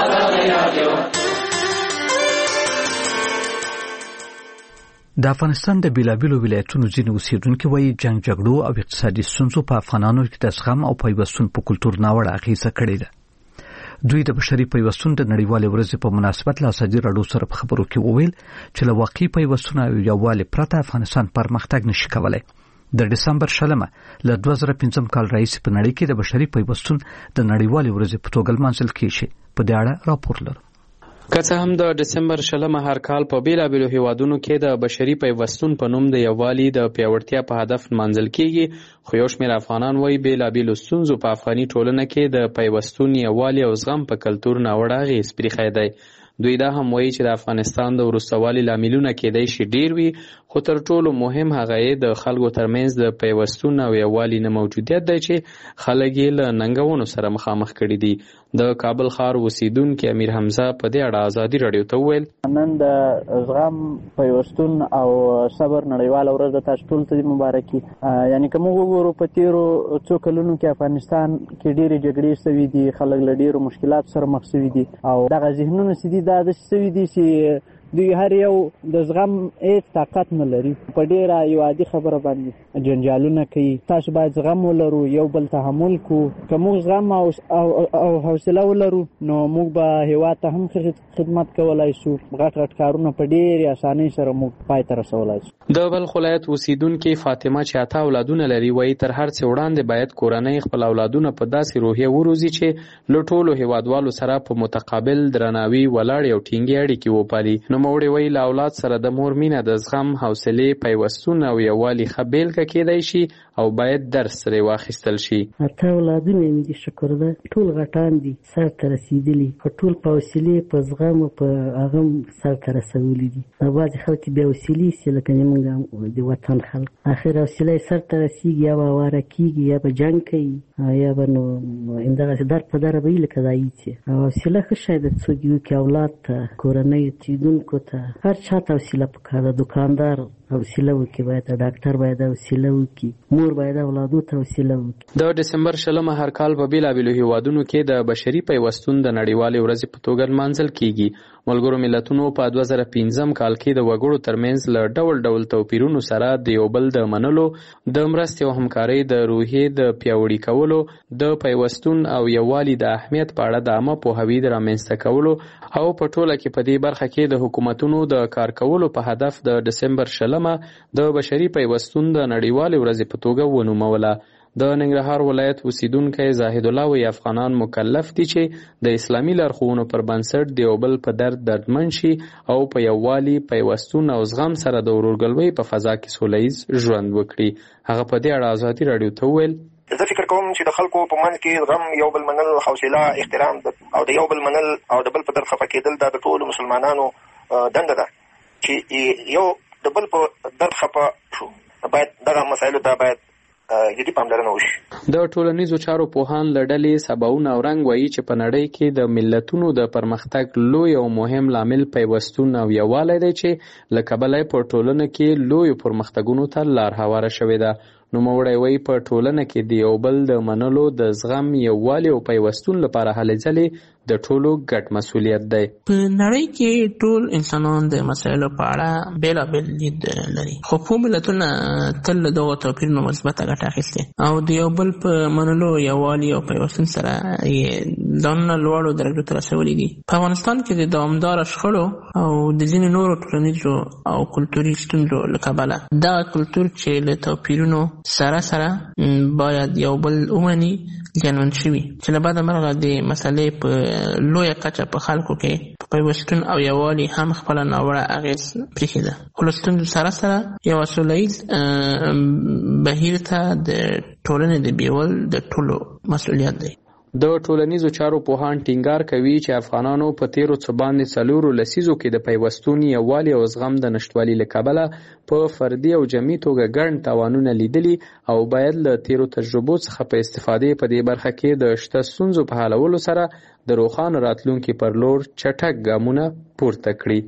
د افغانستان د بیلابیلو ولایتونو ځینې اوسیدونکي وایي جنگ جګړو او اقتصادي ستونزو په افغانانو کې د زغم او پیوستون په کلتور ناوړه اغیزه کړې ده. دوی د بشري پیوستون د نړیوالې ورځې په مناسبت له ازادي راډیو سره په خبرو کې وویل چې له واقعي پیوستون او یووالي پرته افغانستان پرمختګ نشي کولای. د دسمبر شلمه له دوه زره پنځم کال راهیسې په نړۍ کې د بشري پیوستون د نړیوالې ورځې په توګه لمانځل کیږي. په دې اړه راپور لرو.
که څه هم د دسمبر شلمه هر کال په بیلابیلو هیوادونو کې د بشري پیوستون په نوم د یووالي د پیاوړتیا په هدف لمانځل کیږي، خو یو شمېر افغانان وایي بیلابیلو ستونزو په افغاني ټولنه کې د پیوستون، یووالي او زغم په کلتور ناوړه اغېز پرېښی دی. دوی دا هم وایي چې د افغانستان د وروستوالي لاملونه کېدای شي ډېر وي، خو تر ټولو مهم هغه یې د خلکو ترمنځ د پیوستون او یووالي نه موجودیت دی چې خلک یې له ننګونو سره مخامخ کړي دي. د کابل ښار اوسیدونکي امیر حمزه په دې اړه ازادي راډیو ته وویل:
نن د زغم، پیوستون او صبر نړیواله ورځ د تاسو ټولو ته مبارکي. یعنی که موږ وګورو په تېرو څو کلونو کې افغانستان کې ډېرې جګړې سوي دي، خلک له ډېرو مشکلاتو سره مخ سوي دي او دغه ذهنونه چې دي دا داسې سوي دي چې دوی هر یو د زغم هیڅ طاقت نه لري. په ډېره یو عادي خبره باندې جنجالونه کوي. تاسو باید زغم ولرو، یو بل تحمل کو. که موږ زغم او, او, او حوصله ولرو نو موږ به هېواد ته هم خدمت کولی شو. غټ غټ کارونه په ډېرې اسانۍ سره موږ پای ته رسولی شو.
د بلخ ولایت اوسیدونکي فاطمه چې اته اولادونه لري وایي تر هر څه وړاندې باید کورنۍ خپل اولادونه په داسې روحیه وروزي چې له ټولو هیوادوالو سره په متقابل درناوي ولاړې او ټینګې اړیکې وپالي. نوموړی وایي له اولاد سره د مور مینه د زغم، حوصلې، پیوستون او یووالي ښه بیلګه کېدای شي او باید درس ترې واخیستل شي.
اته اولادونه مې دي، شکر ده، ټول غټان دي، سر ته رسېدلي، په ټول په حوصلې، په زغم او په هغه سر ته رسولي دي. او بعضې خلک بیا حوصلې سي لکه زموږ د وطن خلک، اخر حوصله یې سر ته رسېږي، یا به اواره کېږي، یا به جنګ کوي، یا به نو همدغسې در په دره به وي لکه ځایي چې. او حوصله ښه شی ده، څوک یو کې اولاد ته، کورنۍ اوسېدونکو ته، هر چا ته حوصله پکار ده. دوکاندار حوصله وکړي، باید ډاکټر باید حوصله وکړي، مور باید اولادو ته حوصله وکړي.
د دسمبر شلمه هر کال په بیلابیلو هیوادونو کې د بشري پیوستون د نړیوالې ورځې په توګه لمانځل کیږي. ملګرو ملتونو په دوه زره پنځم کال کې د وګړو ترمنځ له ډول ډول توپیرونو سره د یو بل د منلو، د مرستې او همکارۍ د روحیې د پیاوړي کولو، د پیوستون او یووالي د اهمیت په اړه د عامه پوهاوي د رامنځته کولو او په ټوله کې په دې برخه کې د حکومتونو د کار کولو په هدف د دسمبر شلمه د بشري پیوستون د نړیوالې ورځې په توګه ونوموله. د ننګرهار ولایت اوسیدونکی زاهد الله وایي افغانان مکلف دي چې د اسلامي لارښوونو پر بنسټ د یو بل په درد دردمن شي او په یووالي، پیوستون او زغم سره د ورورګلوۍ په فضا کې سوله ییز ژوند وکړي. هغه په دې اړه ازادي راډیو ته وویل:
زه فکر کوم چې د خلکو په منځ کې زغم، یو بل منل، حوصله، احترام او د یو بل منل او د بل په درد خفه کېدل دا د ټولو مسلمانانو دنده ده چې یو د بل په درد خفه شو. باید دغه مسایلو ته باید جدي پاملرنه وشي.
د ټولنیزو چارو پوهان له ډلې سباوون او رنګ وایي چې په نړۍ کې د ملتونو د پرمختګ لوی او مهم لامل پیوستون او یووالی دی چې له کبله په ټولنه کې لویو پرمختګونو ته لار هواره شوې ده. نوموړی وایي په ټولنه کې د یو بل د منلو، د زغم، یووالي او پیوستون لپاره هلې ځلې د ټولو ګډ مسؤلیت دی.
په نړۍ کې ټول انسانان د مسایلو په اړه بېلابېل لید لري، خو په ملتونه تل له دغو توپیرونو مثبته ګټه اخیستې او د یو بل په منلو، یووالي او پیوستون سره یې ځانونه لوړو درجو ته رسولي دي. په افغانستان کې د دوامداره شخړو او د ځینې نورو ټولنیزو او کلتوري ستونزو له کبله دغه کلتور چې له توپیرونو سره سره باید یو بل ومني زیانمن شوي، چې له بده مرغه د مسلې په لویه کچه په خلکو کې په پیوستون او یووالي هم خپله ناوړه اغېز پرېښې ده. خو له ستونزو سره سره یوه سوله ییز بهیر ته د ټولنې د بیول د ټولو مسؤلیت دی.
د ټولنیزو چارو پوهان ټینګار کوي چې افغانانو په تیرو څه باندې څلورو لسیزو کې د پیوستون یووالي او زغم د نشتوالي له کبله په فردي او جمعي توګه ګڼ تاوانونه لیدلي او باید له تیرو تجربو څخه په استفادې په دې برخه کې د شته ستونزو په حلولو سره د روښانه راتلونکي پر لور چټک ګامونه پورته کړي.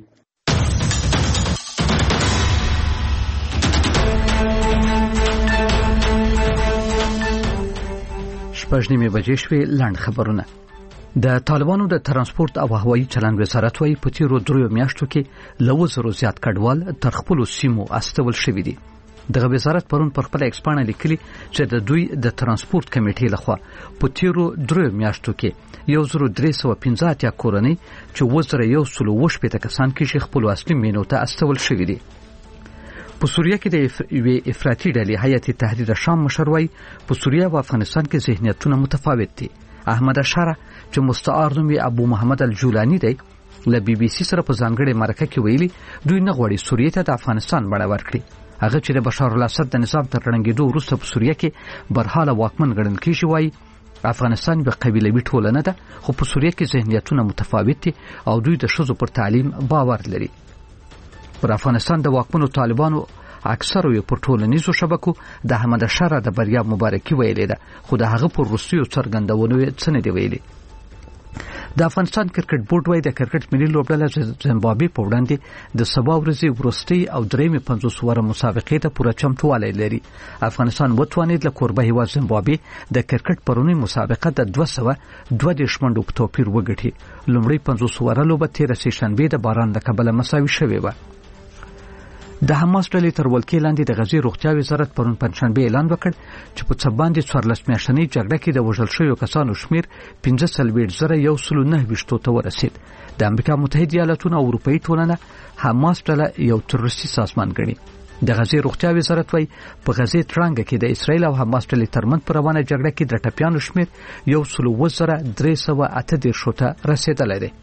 شپږ نیمې بجې شوې. لنډ خبرونه. د طالبانو د ترانسپورت او هوایي چلند وزارت وايي په تیرو دریو میاشتو کې له وزرو زیات کډوال تر خپلو سیمو استول شوي دي. دغه وزارت پرون پر خپل ایکس پاڼه لیکلي چې د دوی د ترانسپورت کمیټې لخوا په تیرو دریو میاشتو کې یو زرو درې سوه پنځه اتیا کورنۍ چې وزره یو سلو اووه شپېته کسان کې خپلو اصلي مینو ته استول شوي دي. په سوریه کې د یوې افراطي ډلې هیئت تحریر شام مشر وايي په سوریه او افغانستان کې ذهنیتونه متفاوت دي. احمد اشاره چې مستعار نوم یې ابو محمد الجولانی دی له بي بي سي سره په ځانګړې مرکه کې ویلي دوی نه غواړي سوریه ته د افغانستان بڼه ورکړي. هغه چې د بشار الاسد د نظام تر ړنګېدو وروسته په سوریه کې برحاله واکمن ګڼل کېږي وايي افغانستان یوه قبیلوي ټولنه ده خو په سوریه کې ذهنیتونه متفاوت دي او دوی د ښځو پر تعلیم باور لري. پر افغانستان د واکمنو طالبانو اکثر یې پر ټولنیزو شبکو د احمد اشاره د بریا مبارکي ویلې ده خو د هغه پر وروستیو څرګندونو یې څه نه دي ویلي. د افغانستان کرکټ بورډ وايي د کرکټ ملي لوبډله زیمبابوې په وړاندې د سبا ورځې وروستۍ او درېیمې پنځوس اووره مسابقې ته پوره چمتووالی لري. افغانستان وتوانید له کوربه هیواد زیمبابوې د کرکټ پرونی مسابقه د دوه سوه دوه دېرش منډو په توپیر وګټي. لومړۍ پنځوس اووره لوبه تېره سې شنبې د باران له کبله مساوي شوې وه. د حماس ډلې تر ولکې لاندې د غزې روغتیا وزارت پرون پنجشنبه اعلان وکړ چې په څه باندې څوارلس میاشتنۍ جګړه کې د وژل شویو کسانو شمیر پنځه څلوېښت زره یو سلو نهه ویشتو ته ورسید. د امریکا متحده ایالاتونو او اروپایي ټولنه حماس ډله یو تروریستي سازمان ګڼي. د غزې روغتیا وزارت وايي په غزې ترانګه کې د اسرایل او حماس ډلې ترمنځ په روانه جګړه کې د ټپیانو شمیر یو سلو اووه زره درې سوه اته دېرشو ته رسېدلی دی.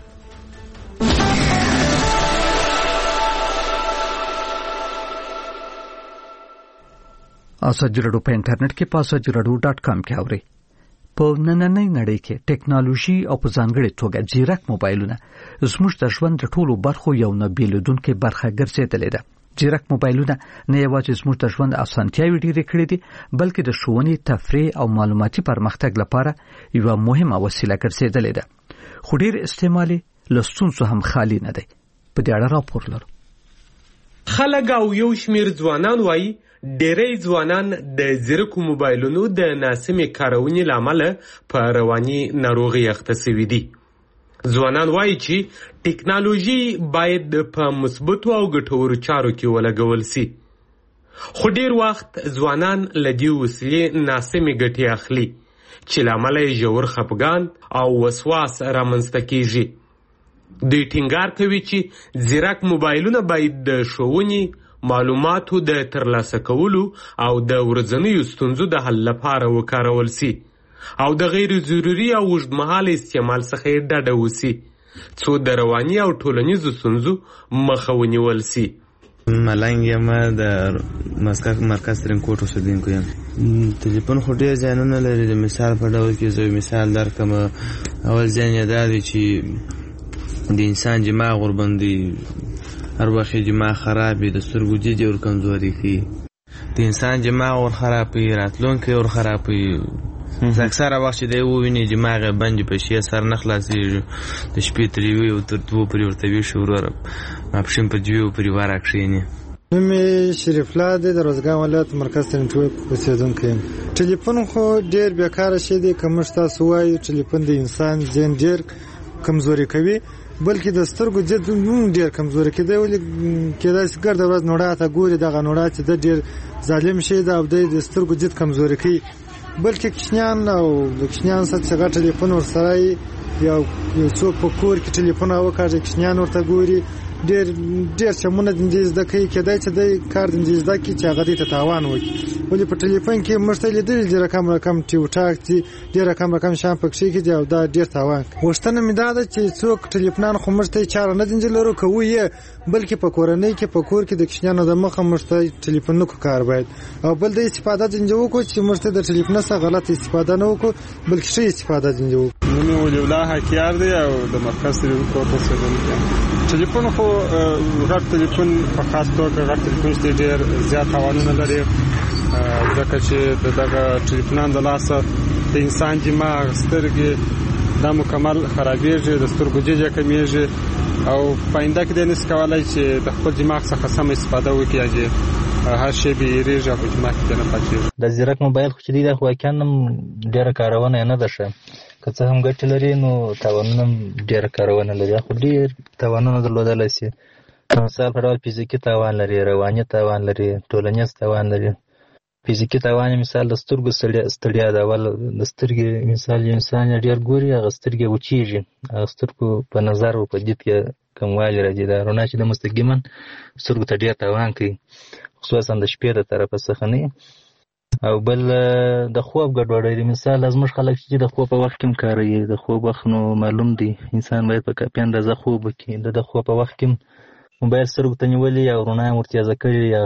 ازادي راډیو په انټرنیټ کې په ازادي راډیو ډاټ کام کې اورئ. په نننۍ نړۍ کې ټیکنالوژي او په ځانګړې توګه ځیرک موبایلونه زموږ د ژوند د ټولو برخو یو نه بیلېدونکې برخه ګرځېدلې ده. ځیرک موبایلونه نه یوازې زموږ د ژوند اسانتیاوې ډېرې کړې دي بلکې د ښوونې، تفریح او معلوماتي پرمختګ لپاره یوه مهمه وسیله ګرځېدلې ده. خو ډېر استعمال یې له ستونزو هم خالي نه دی. په دې اړه راپور لرو.
خلک او یو شمېر ځوانان وایي ډېری ځوانان د ځیرکو موبایلونو د ناسمې کارونې له امله په رواني ناروغۍ اخته سوي دي. ځوانان وایي چې ټیکنالوژي باید په مثبتو او ګټورو چارو کې ولګول سي. خو ډېر وخت ځوانان له دې وسیلې ناسمې ګټې اخلي چې له امله یې ژور خفګان او وسواس رامنځته کېږي. دوی ټینګار کوي چې ځیرک موبایلونه باید د ښوونې، معلوماتو د ترلاسه کولو او د ورځنیو ستونزو د حل لپاره وکارول سي او د غیر ضروري او اوږدمهاله استعمال څخه یې ډډه وسي څو د رواني او ټولنیزو ستونزو مخه ونیول سي.
ملنګ یم د مسکک مرکز ترینکوټ اوسېدونکی یم. تلیفون خو ډېر زیانونه لري. د مثال په ډول کې زه مثال درکړم. اول زیان یې دا دی چې د انسان دماغ ورباندې هر وخت دماغ خراب وي، د سترګو دید یې ور کمزوري کوي، د انسان دماغ ور خراب وي، راتلونکی ور خراب وي. اکثره وخت چې دی وویني دماغ یې بند په شي، سر نه خلاصېږي. د شپې تر یوې او تر دوو پورې ورته ویښ وروره ماپښین په دوې پورې واره کښېني.
نوم یې شریف الله دی، د روزګان ولایت مرکز ترینکوټ اوسېدونکی یم. ټلیفون خو ډېر بیکاره شی دی. که موږ تاسو وایو ټلیفون د انسان ذهن ډېر کمزوري کوي بلکې د سترګو دید هم ډېر کمزوري کېدی. ولې کېدای شي ګرده ورځ نوړا ته ګوري، دغه نوړا چې د ډېر ظالم شی ده او د سترګو دید کمزوري کوي. بلکې کوچنیان او د کوچنیانو سره چې هغه ټلیفون ورسره یو څوک په کور کې ټلیفون وکاږي، کوچنیان ورته ګوري، ډېر ډېر چمونه د دې زده کوي. کېدای چې د کار د دې زده کړي چې هغه دې ته تاوان وکړي. ولې په ټلیفون کې موږ ته لیدل دي رقم رقم ټیو ټاک دي ډېر رقم رقم شان پکې کې دی او دا ډېر تاوان وشتنه مې دا ده چې څوک ټلیفونان خو موږ ته چاره نه دي لرو کوي بلکې په کورنۍ کې په کور کې د کښنانو د مخه موږ ته ټلیفون نو کار باید او بل د استفاده دنجو کو چې موږ ته د ټلیفون څخه غلط استفاده نه وکړو بلکې ښه استفاده دنجو
نو ولې الله حکیار دی او د مرکز سره کوټه سره ټلیفون خو غټ ټلیفون په خاص توګه غټ ټلیفون چې ډېر زیات توانونه لري ځکه چې دغه ټلیفونان د لاسه د انسان دماغ سترګې دا مکمل خرابېږي د سترګو ججه کمیږي او پاینده کې د نس کولای چې د خپل دماغ څخه سم استفاده وکړي چې هر شی به ریږي او دماغ کې نه پاتې
د زیرک موبایل خو چې دی خو کانم ډېر کارونه نه ده شه که څه هم ګټه لري نو تاوانونه ډېر کارونه لري خو ډېر تاوانونه درلودل شي مثال په ډول فزیکي تاوان لري رواني تاوان لري ټولنیز تاوان لري فزیکي تاوان مثال د سترګو ستړیا د اول د سترګې مثال انسان ډېر ګوري هغه سترګې وچیږي هغه سترګو په نظر او په دید کې کموالی راځي دا رڼا چې د مستقیما سترګو ته ډېر تاوان کوي خصوصا د شپې د طرفه څخه نه او بل د خوب ګډوډي مثال زموږ خلک چې د خوب په وخت کې کاروي د خوب وخت نو معلوم دی انسان باید په کافي اندازه خوب وکړي د خوب په وخت کې موبایل سترګو ته نیولې او رڼا ورته ځکړي یا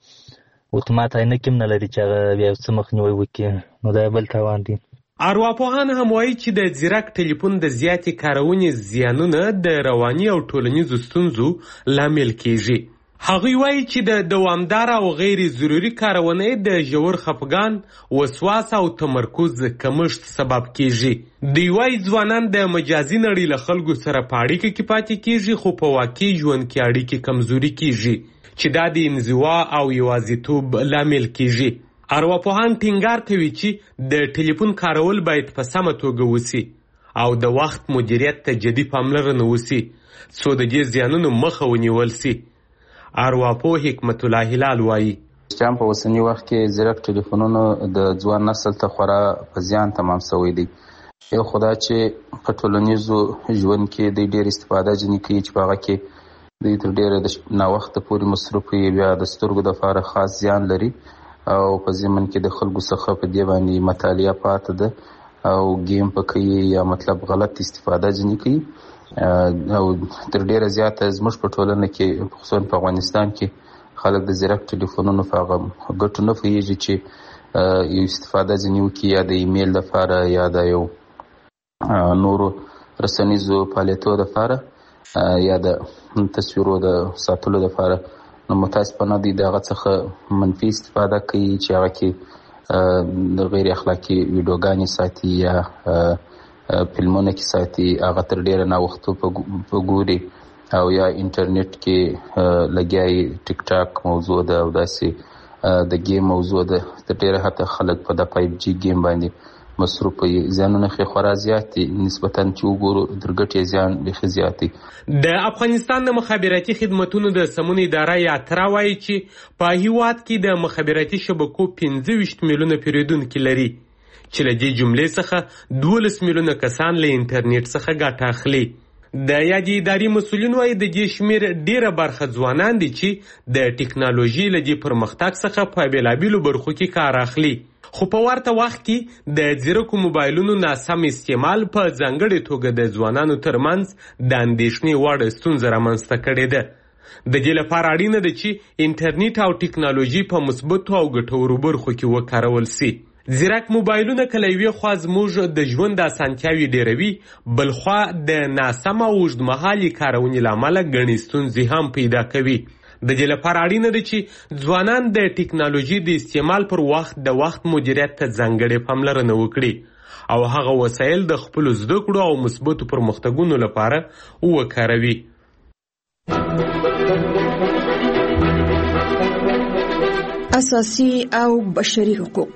اتومات عینه کې نه لري چې هغه بیا څه مخنیوي وکړي نو دا بل تاوان دی
ارواپوهان هم وایي چې د ځیرک ټلیفون د زیاتې کارونې زیانونه د رواني او ټولنیزو ستونزو لامل کیږي هغوی وایي چې د دوامدار او غیر ضروري کارونې د ژور خفګان وسواس او تمرکز کمښت سبب کیږي دوی وایي ځوانان د مجازي نړۍ له خلکو سره په اړیکه کې پاتې کیږي خو په واقعي ژوند کې اړیکې کمزوري کیږي چې دا د انزوا او یوازیتوب لامل کیږي ارواپوهان ټینګار کوي چې د ټلیفون کارول باید په سمه توګه وسی او د وخت مدیریت ته جدي پاملرنه وسی څو د دې زیانونو مخه ونیول سي ارواپوه حکمت الله هلال وایي
چې په اوسنی وخت کې زیرک ټلیفونونو د ځوان نسل ته خورا په زیان تمام شوی دی یو خدا چې په ټولنیزو ژوند کې د ډېر استفاده جنې کوي چې په هغه کې د تر ډېره د ناوخته پورې مصروف وي بیا د سترګو دپاره خاص زیان لري او په ضمن کې د خلکو څخه په دې باندې مطالعه پاته ده او گیم پکې یا مطلب غلط استفاده جنې کوي او تر ډیره زیاته زموږ په ټولنه کې خصوصا په افغانستان کې خلک د زیرک ټلیفونونو په هغه ګټو نه پوهېږي چې یو استفاده ځینې وکړي یا د ایمیل لپاره یا د یو نورو رسنیزو فعالیتو لپاره یا د تصویرو د ساتلو لپاره نو متاسفانه دوی د هغه څخه منفي استفاده کوي چې هغه کې د غیر اخلاقي ویډیوګانې ساتي یا فلمونه کې ساتي هغه تر ډیره ناوخته په ګوري او یا انټرنیټ کې لګیاي ټیک ټاک موضوع ده او داسې د گیم موضوع ده تر ډیره حتی خلک په د فایو جی گیم باندې مصروف وي زیانونه خې خورا زیات دي نسبتاً چې وګورو درګټي زیان لخي زیات دي
د افغانستان د مخابراتي خدماتونو د سمون اداره یاترا وایي چې په هیواد کې د مخابراتي شبکو پنځه ویشت میلیونه پیرودونکي لري چې له دې جملې څخه دولس میلیونه کسان له انټرنیټ څخه ګټه اخلي د یادې ادارې مسؤلین وایي د دې شمیر ډیره برخه ځوانان دي چې د ټکنالوژي له دې پرمختګ څخه په بیلابیلو برخو کې کار اخلي خو په ورته وخت کې د ځیرکو موبایلونو ناسم استعمال په ځانګړې توګه د ځوانانو ترمنځ د اندېښنې وړ ستونزه رامنځته کړې ده د دې لپاره اړینه ده چې انټرنیټ او ټکنالوژي په مثبتو او ګټورو برخو کې وکارول سي زیرک موبایلونه کله یوې خوا زموږ د ژوند اسانتیاوې ډیروي بل خوا د ناسم او اوږدمهالې کارونې له امله ګڼې ستونزې هم پیدا کوي د دې لپاره اړینه ده چې ځوانان د ټکنالوژي د استعمال پر وخت د وخت مدیریت ته ځانګړې پاملرنه وکړي او هغه وسایل د خپلو زده کړو او مثبتو پرمختګونو لپاره وکاروي
اساسي او بشري حقوق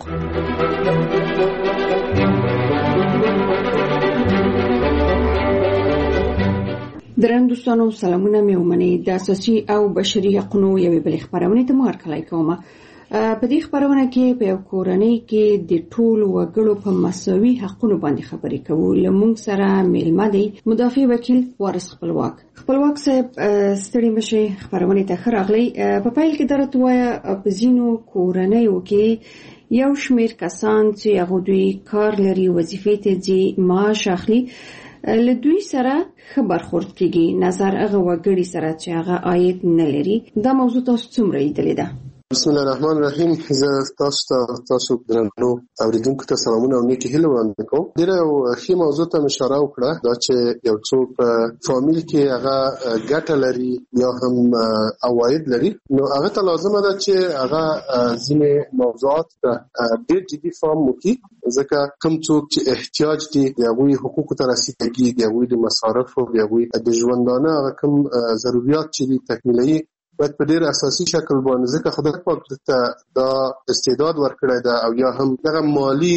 درنو دوستانو سلامونه مې ومنئ د اساسي او بشري حقوقو یوې بلې خبرونه ته مارکلای کوم په دې خبرونه کې په یو کورنۍ کې د ټولو وګړو په مساوي حقونو باندې خبرې کوو. لمونږ سره میلمه دی مدافع وکیل وارث خپلواک. خپلواک صاحب ستړي مشه خبرونه ته ښه راغلی. په پیل کې درته وایا په ځینو کورنیو کې یو شمېر کسان چې هغه دوی کار لري وظیفې ته ځي معاش اخلي له دوی سره ښه برخورد کیږي نظر هغه وګړي سره چې هغه عاید نه لري. دا موضوع تاسو څومره لیدلې ده؟
بسم الله الرحمن الرحیم. زه تاسو ته تاسو درنو اوریدونکو ته سلامونه او نیکی هیله وړاندې کوم. ډیره یو ښه موضوع ته اشاره وکړه دا چې یو څوک په فامیل کې هغه ګټه لري یا هم عواید لري نو هغه ته لازمه ده چې هغه ځینې موضوعات ته ډېر جدي فهم وکړي ځکه کوم څوک چې احتیاج دي د هغوی حقوقو ته رسیدګي د هغوی د مصارفو د هغوی د ژوندانه هغه کوم ضرورت چې دي تکمیلوي باید په ډېر اساسي شکل باندې ځکه خدای پاک ته دا استعداد ورکړی ده او یا هم دغه مالی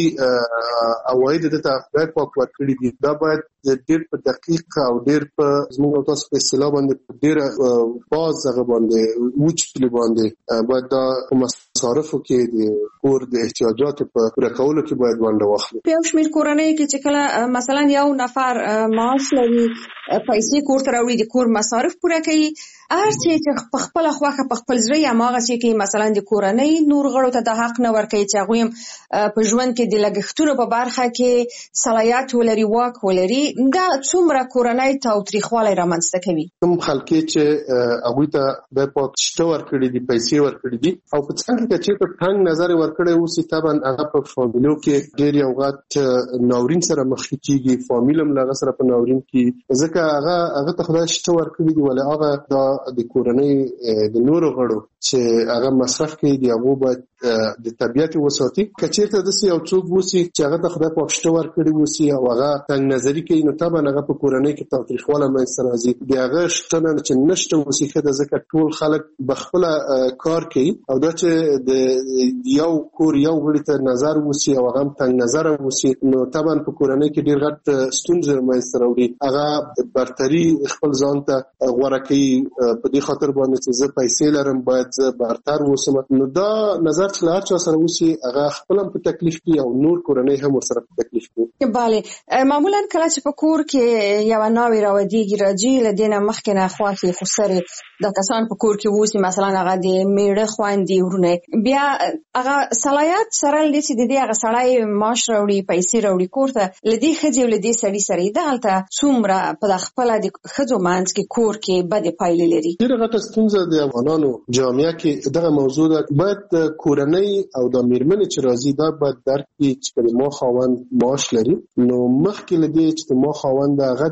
عواید ته خدای پاک ورکړي دي دا باید ډېر په دقیق او ډېر په زموږ او تاسو په اصطلاح باندې ډېر باز هغه باندې وچ پلي باندې باید دا په مصارفو کې د کور د احتیاجاتو په پوره کولو کې باید ونډه واخلي.
په یو شمېر کورنۍ کې چې کله مثلا یو نفر معاش لري پیسې کور ته راوړي د کور مصارف پوره کوي هر څه چې په خپل خوخه په خپل ځای هماغه چې مثلا د کورنۍ نور غړو ته د حق نه ورکوي چې هغه په ژوند کې د لګښتونو په برخه کې صلاحیت ولري واک ولري دا څومره کورنۍ تاوتریخوالی رامنځته کوي.
کوم خلک چې هغوی ته د پاک شته ورکړي دي پیسې ورکړي دي او په څنګه کې چې په تنګ نظر ورکړي اوسې طبعا هغه په فامیلو کې ډېر یو غټ ناورین سره مخ کیږي فامیل هم له سره په ناورین کې ځکه هغه هغه ته خدای شته ورکړي دي ولې هغه دا د کورنۍ د نورو غړو چې هغه مصرف کوي دی هغه باید د طبيعت وساتي کچېته د یو څوک وسی چې هغه د خدای په شته ورکړي وسی او هغه څنګه نظری کوي نو طبعا هغه په کورنۍ کې تاریخواله مې سره راځي دی هغه شته چې نشته وسی خدای ځکه ټول خلک بخپله کار کوي او دا چې د یو کور یو غړي ته نظر وسی او هغه څنګه نظر وسی نو طبعا په کورنۍ کې ډیر غټ ستونزې مې سره وړي هغه برتري خپل ځان ته غوړه کوي په دې خاطر باندې چې زه پیسې لرم باید زه برتر وسم نو دا نظر چې لار چا سره وسی هغه خپل په تکلیف کې او نور کورنۍ هم ورسره په تکلیف کې.
bale معمولا کله چې په کور کې یو ناوی راوځي راځي لدینه مخکې نه خواخي خسري د کسان په کور کې وسی مثلا هغه د میړه خواندې ورونه بیا هغه صلاحیت سره لسی د دې هغه سړی معاش راوړي پیسې راوړي کور ته لدی خځې ولدي سړی سره د حالت څومره په خپل د خځو مانځ کې کور کې بد پایلې لري.
ډیره غټه ستونزه د افغانانو جامعه کې دغه موضوع ده باید کورنۍ او د میرمنې چې راځي دا باید درک کړي چې ما خاوند معاش لري نو مخکې له دې چې ما خاوند هغه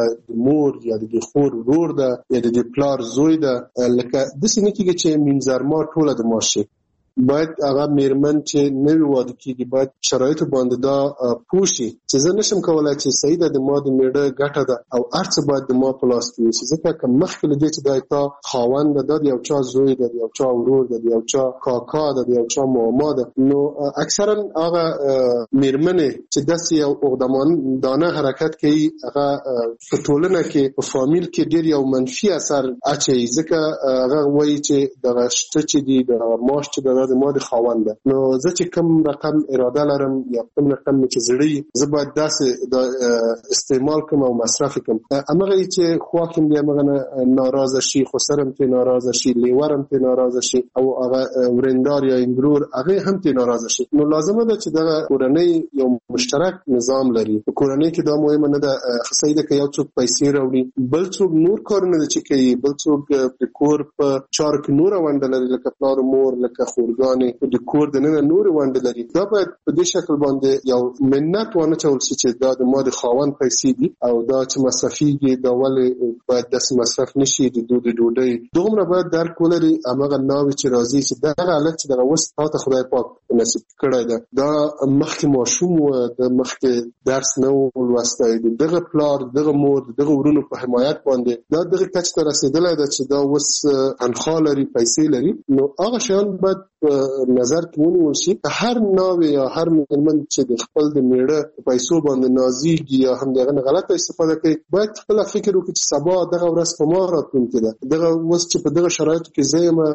د مور یا د خور ورور ده یا د پلار زوی ده لکه داسې نه کېږي چې مینځرما ټوله د معاش شي باید هغه میرمن چې نوی واده کیږي باید شرایط باندې دا پوښي چې زه نشم کولای چې صحیح ده د ما د میړه ګټه ده او ارڅ باید د ما په لاس کې وي ځکه که مخکې له دې چې دا تا خاوند ده د یو چا زوی ده د یو چا ورور ده د یو چا کاکا ده د یو چا ماما ده نو اکثرا هغه میرمنې چې داسې یو اقدامانه حرکت کوي هغه په ټولنه کې په فامیل کې ډېر یو منفي اثر اچوي ځکه هغه وایي چې دغه شته چې دي د معاش چې د ما د خاوند ده نو زه چې کوم رقم اراده لرم یا کوم رقم چې زړی زه باید داسې د استعمال کوم او مصرف کوم امغه چې خواکم بیا مغه ناراضه شي خو سرم ته ناراضه شي لیورم ته ناراضه شي او هغه ورندار یا انګرور هغه هم ته ناراضه شي نو لازمه ده چې دا کورنۍ یو مشترک نظام لري کورنۍ کې دا مهمه نه ده خصایده کې یو څوک پیسې راوړي بل څوک نور کارونه چې کوي بل څوک د کور په چارو کې نور ونډه لري لکه پلار مور لکه خور د کور د نن نور ونډه لري دا باید په دې شکل باندې یو مننت ونه چول شي چې دا د ما د خاوند پیسې دي او دا چې مصرفيږي دا ولې باید د مصرف نشي د دوه ډوډۍ دومره باید درک ولري هغه ناوی چې راځي چې دا حالت چې دا وست تاسو خدای پاک نصیب کړی ده. دا مخکې ماشوم و، د مخکې درس نه و لوستی، دغه پلار دغه مور دغه ورونو په حمایت باندې دا دغه کچ ته رسېدلی ده چې دا اوس تنخوا لري، پیسې لري. نو هغه شیان باید په نظر کې ونیول شي. هر ناوې یا هر مېرمن چې د خپل د میړه پیسو باندې نازېږي یا هم دغه نه غلطه استفاده کوي، باید خپل فکر وکړي چې سبا دغه ورځ په ما راتلونکې ده. دغه اوس چې په دغه شرایطو کې زه یم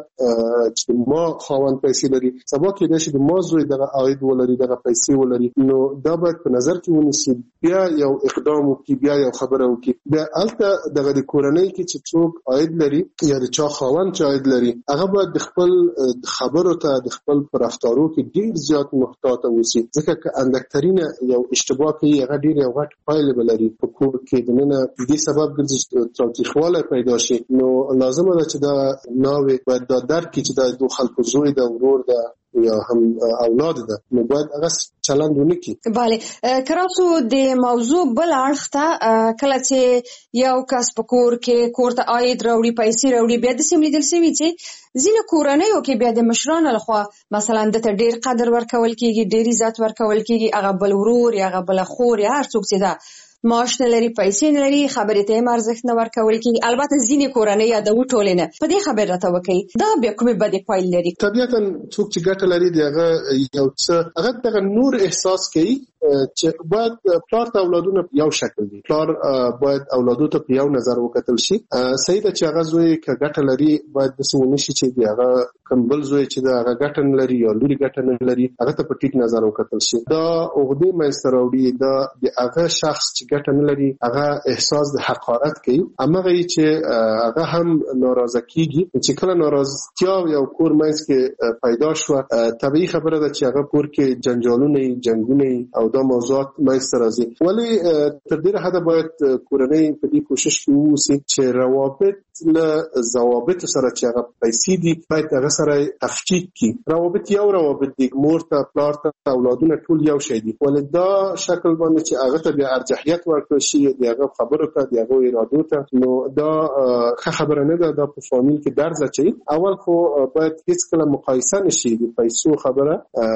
چې ما خاوند پیسې لري، سبا کېدای شي د ما زوی دغه عاید ولري، دغه پیسې ولري. نو دا باید په نظر کې ونیسي، بیا یو اقدام وکړي، بیا یو خبره وکړي. بیا هلته دغه د کورنۍ کې چې څوک عاید لري یا د چا خاوند چې عاید لري، هغه باید د خپل خبرو ته د خپل په رفتارو کې ډېر زیات محتاط اوسي، ځکه که اندکترینه یو اشتباه کوي هغه ډېر یو غټ پایله به لري په کور کې. دننه دې سبب ګرځي چې تاوتریخوالی پیدا شي. نو لازمه ده چې دا ناوې باید دا درک کړي چې دا د خلکو زوی ده، ورور ده یا هم اولاد ده، نو باید هغه چلند ونه کړي.
بله، کراسو د موضوع بل اړخ ته کله چې یو کس په کور کې کور ته عاید راوړي، پیسې راوړي، بیا داسې لیدل شوي چې ځینې کورنیو کې بیا د مشرانو لخوا مثلا دته ډېر قدر ورکول کېږي، ډېر عزت ورکول کېږي. هغه بل ورور یا هغه بله خور یا هر څوک چې ده معاش نه لري، پیسې نه لري، خبرې ته یې ارزښت نه ورکول کېږي. البته ځینې کورنۍ یادوو، ټولې نه. په دې خبرې راته وکړئ، دا بیا کومې بدې پایلې لري؟
طبیعتا څوک چې ګټه لري د هغه یو څه هغه دغه نور احساس کوي چې باید پلار ته اولادونه یو شکل دي. پلار باید اولادو ته په یو نظر وکتل شي. صحیح ده چې هغه زوی که ګټه لري باید داسې ونه شي چې د هغه کوم بل زوی چې د هغه ګټه نه لري یا لوري ګټه نه لري هغه ته په ټیټ نظر وکتل شي. دا عقدې منځته راوړي. دا د هغه شخص چې ګټه نه لري هغه احساس د حقارت کوي. همغه چې هغه هم ناراضه کیږي چې کله ناراضتیا یو کور منځ کې پیدا شوه، طبیعي خبره ده چې هغه کور کې جنجالونه جنګونه او دا موضوعات منځته راځي. ولی تر ډیره حده باید کورنۍ په دې کوشش کې واوسي چې روابط له ضوابط سره چې هغه پیسې دي باید هغه سره تفکیک کړي. روابط یو روابط دي، مور ته پلار ته اولادونه ټول یو شی دي، ولی دا شکل باندې چې هغه ته بیا ارجحیت ورکړل شي د هغه خبرو ته، د هغه ارادو ته، نو دا ښه خبره نه ده. دا په فامیل کې درز اچوي. اول خو باید هیڅکله مقایسه نشي د پیسو خبره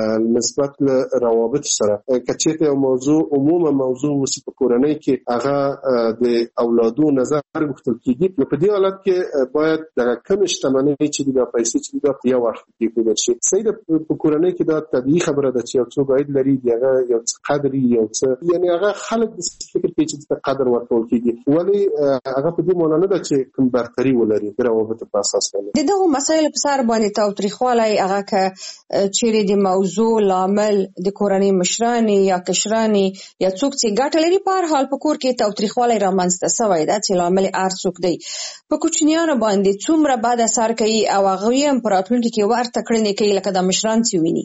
نسبت له روابط سره. کچې یو موضوع عموما موضوع وسی په کورنۍ کې هغه د اولادو نظر غوښتل کیږي، نو په دې حالت کې باید د کم شتمنۍ چې د پیسې چې د یو وخت کې کېدل شي. صحیح ده په کورنۍ کې دا طبيعي خبره ده چې یو څوک عاید لري، دغه یو څه قدر یو څه یعنی هغه خلک د فکر کوي چې د قدر ورکول کیږي، ولی هغه په دې معنی نه ده چې کوم برتري ولري د روابط په اساس باندې. د
دغه مسایل په سر باندې تاوتریخوالی هغه ک چیرې د موضوع لامل د کورنۍ مشرانی یا کشرانی یا څوک چې ګټه لري، په هر حال په کور کې تاوتریخوالی رامنځته شوی ده چې لامل هر څوک دی. په کوچنیانو باندې څومره بد اثر کوي او هغه یې په راتلونکي کې ورته کړنې کوي لکه د مشران چې ویني.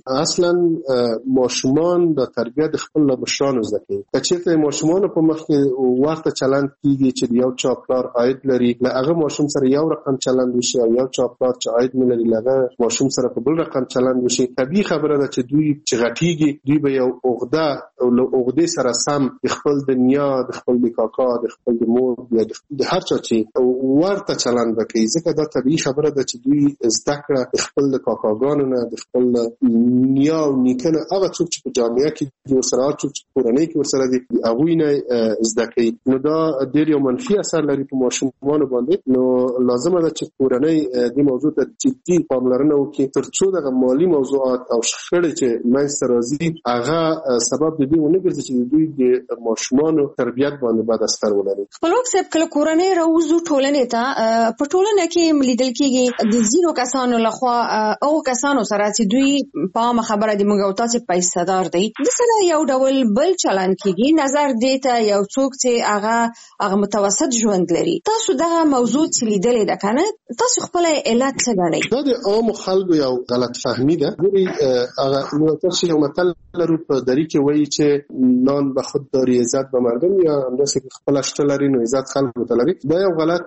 اصلا ماشومان د تربیت د خپل مشرانو زده کوي. که چېرته ماشومان په مخ کې ورته چلند کیږي چې یو چا پلار عاید لري، له هغه ماشوم سره یو رقم چلند وشي، او یو چا پلار چې عاید نه لري له هغه ماشوم سره په بل رقم چلند وشي، طبیعي خبره ده چې دوی چې غټیږي دوی به یو عقده او له عقدې سره سم د خپل د نیا، د خپل د کاکا، د خپل د مور، د هر چا چې ورته چلند وکړي. ځکه دا طبیعي خبره ده چې دوی زده کړه د خپل د کاکاګانو نه، د خپل نیا او نیکه نه، هغه څوک چې په جامعه کې دي ورسره، هغه څوک چې په کورنۍ کې ورسره دي، هغوی نه زده کوي. نو دا ډېر یو منفي اثر لري په ماشومانو باندې. نو لازمه ده چې کورنۍ دې موضوع ته جدي پاملرنه وکړي تر څو دغه مالي موضوعات او شخړې چې منځته راځي هغه سبب د دې ونه ګرځي چې دوی د ماشومانو تربیت باندې بد اثر ولري.
خپلواک صاحب، کله کورنۍ راوځو ټولنې ته، په ټولنه کې لیدل کېږي د ځینو کسانو لخوا هغو کسانو سره چې دوی په عامه خبره دي موږ او تاسې پیسې دار دی، د سره یو ډول بل چلند کېږي، نظر دې ته یو څوک چې هغه هغه متوسط ژوند لري. تاسو دغه موضوع چې لیدلې ده که نه، تاسو خپل علت څه ګڼئ؟
دا د عامو خلکو یو غلط فهمي ده. ګورئ هغه تاسو یو متل لرو په دري کې وایي چې چې نان به خود داری عزت به مردم یا همداسې خپل شته لري نو عزت خلکو ته لري. دا یو غلط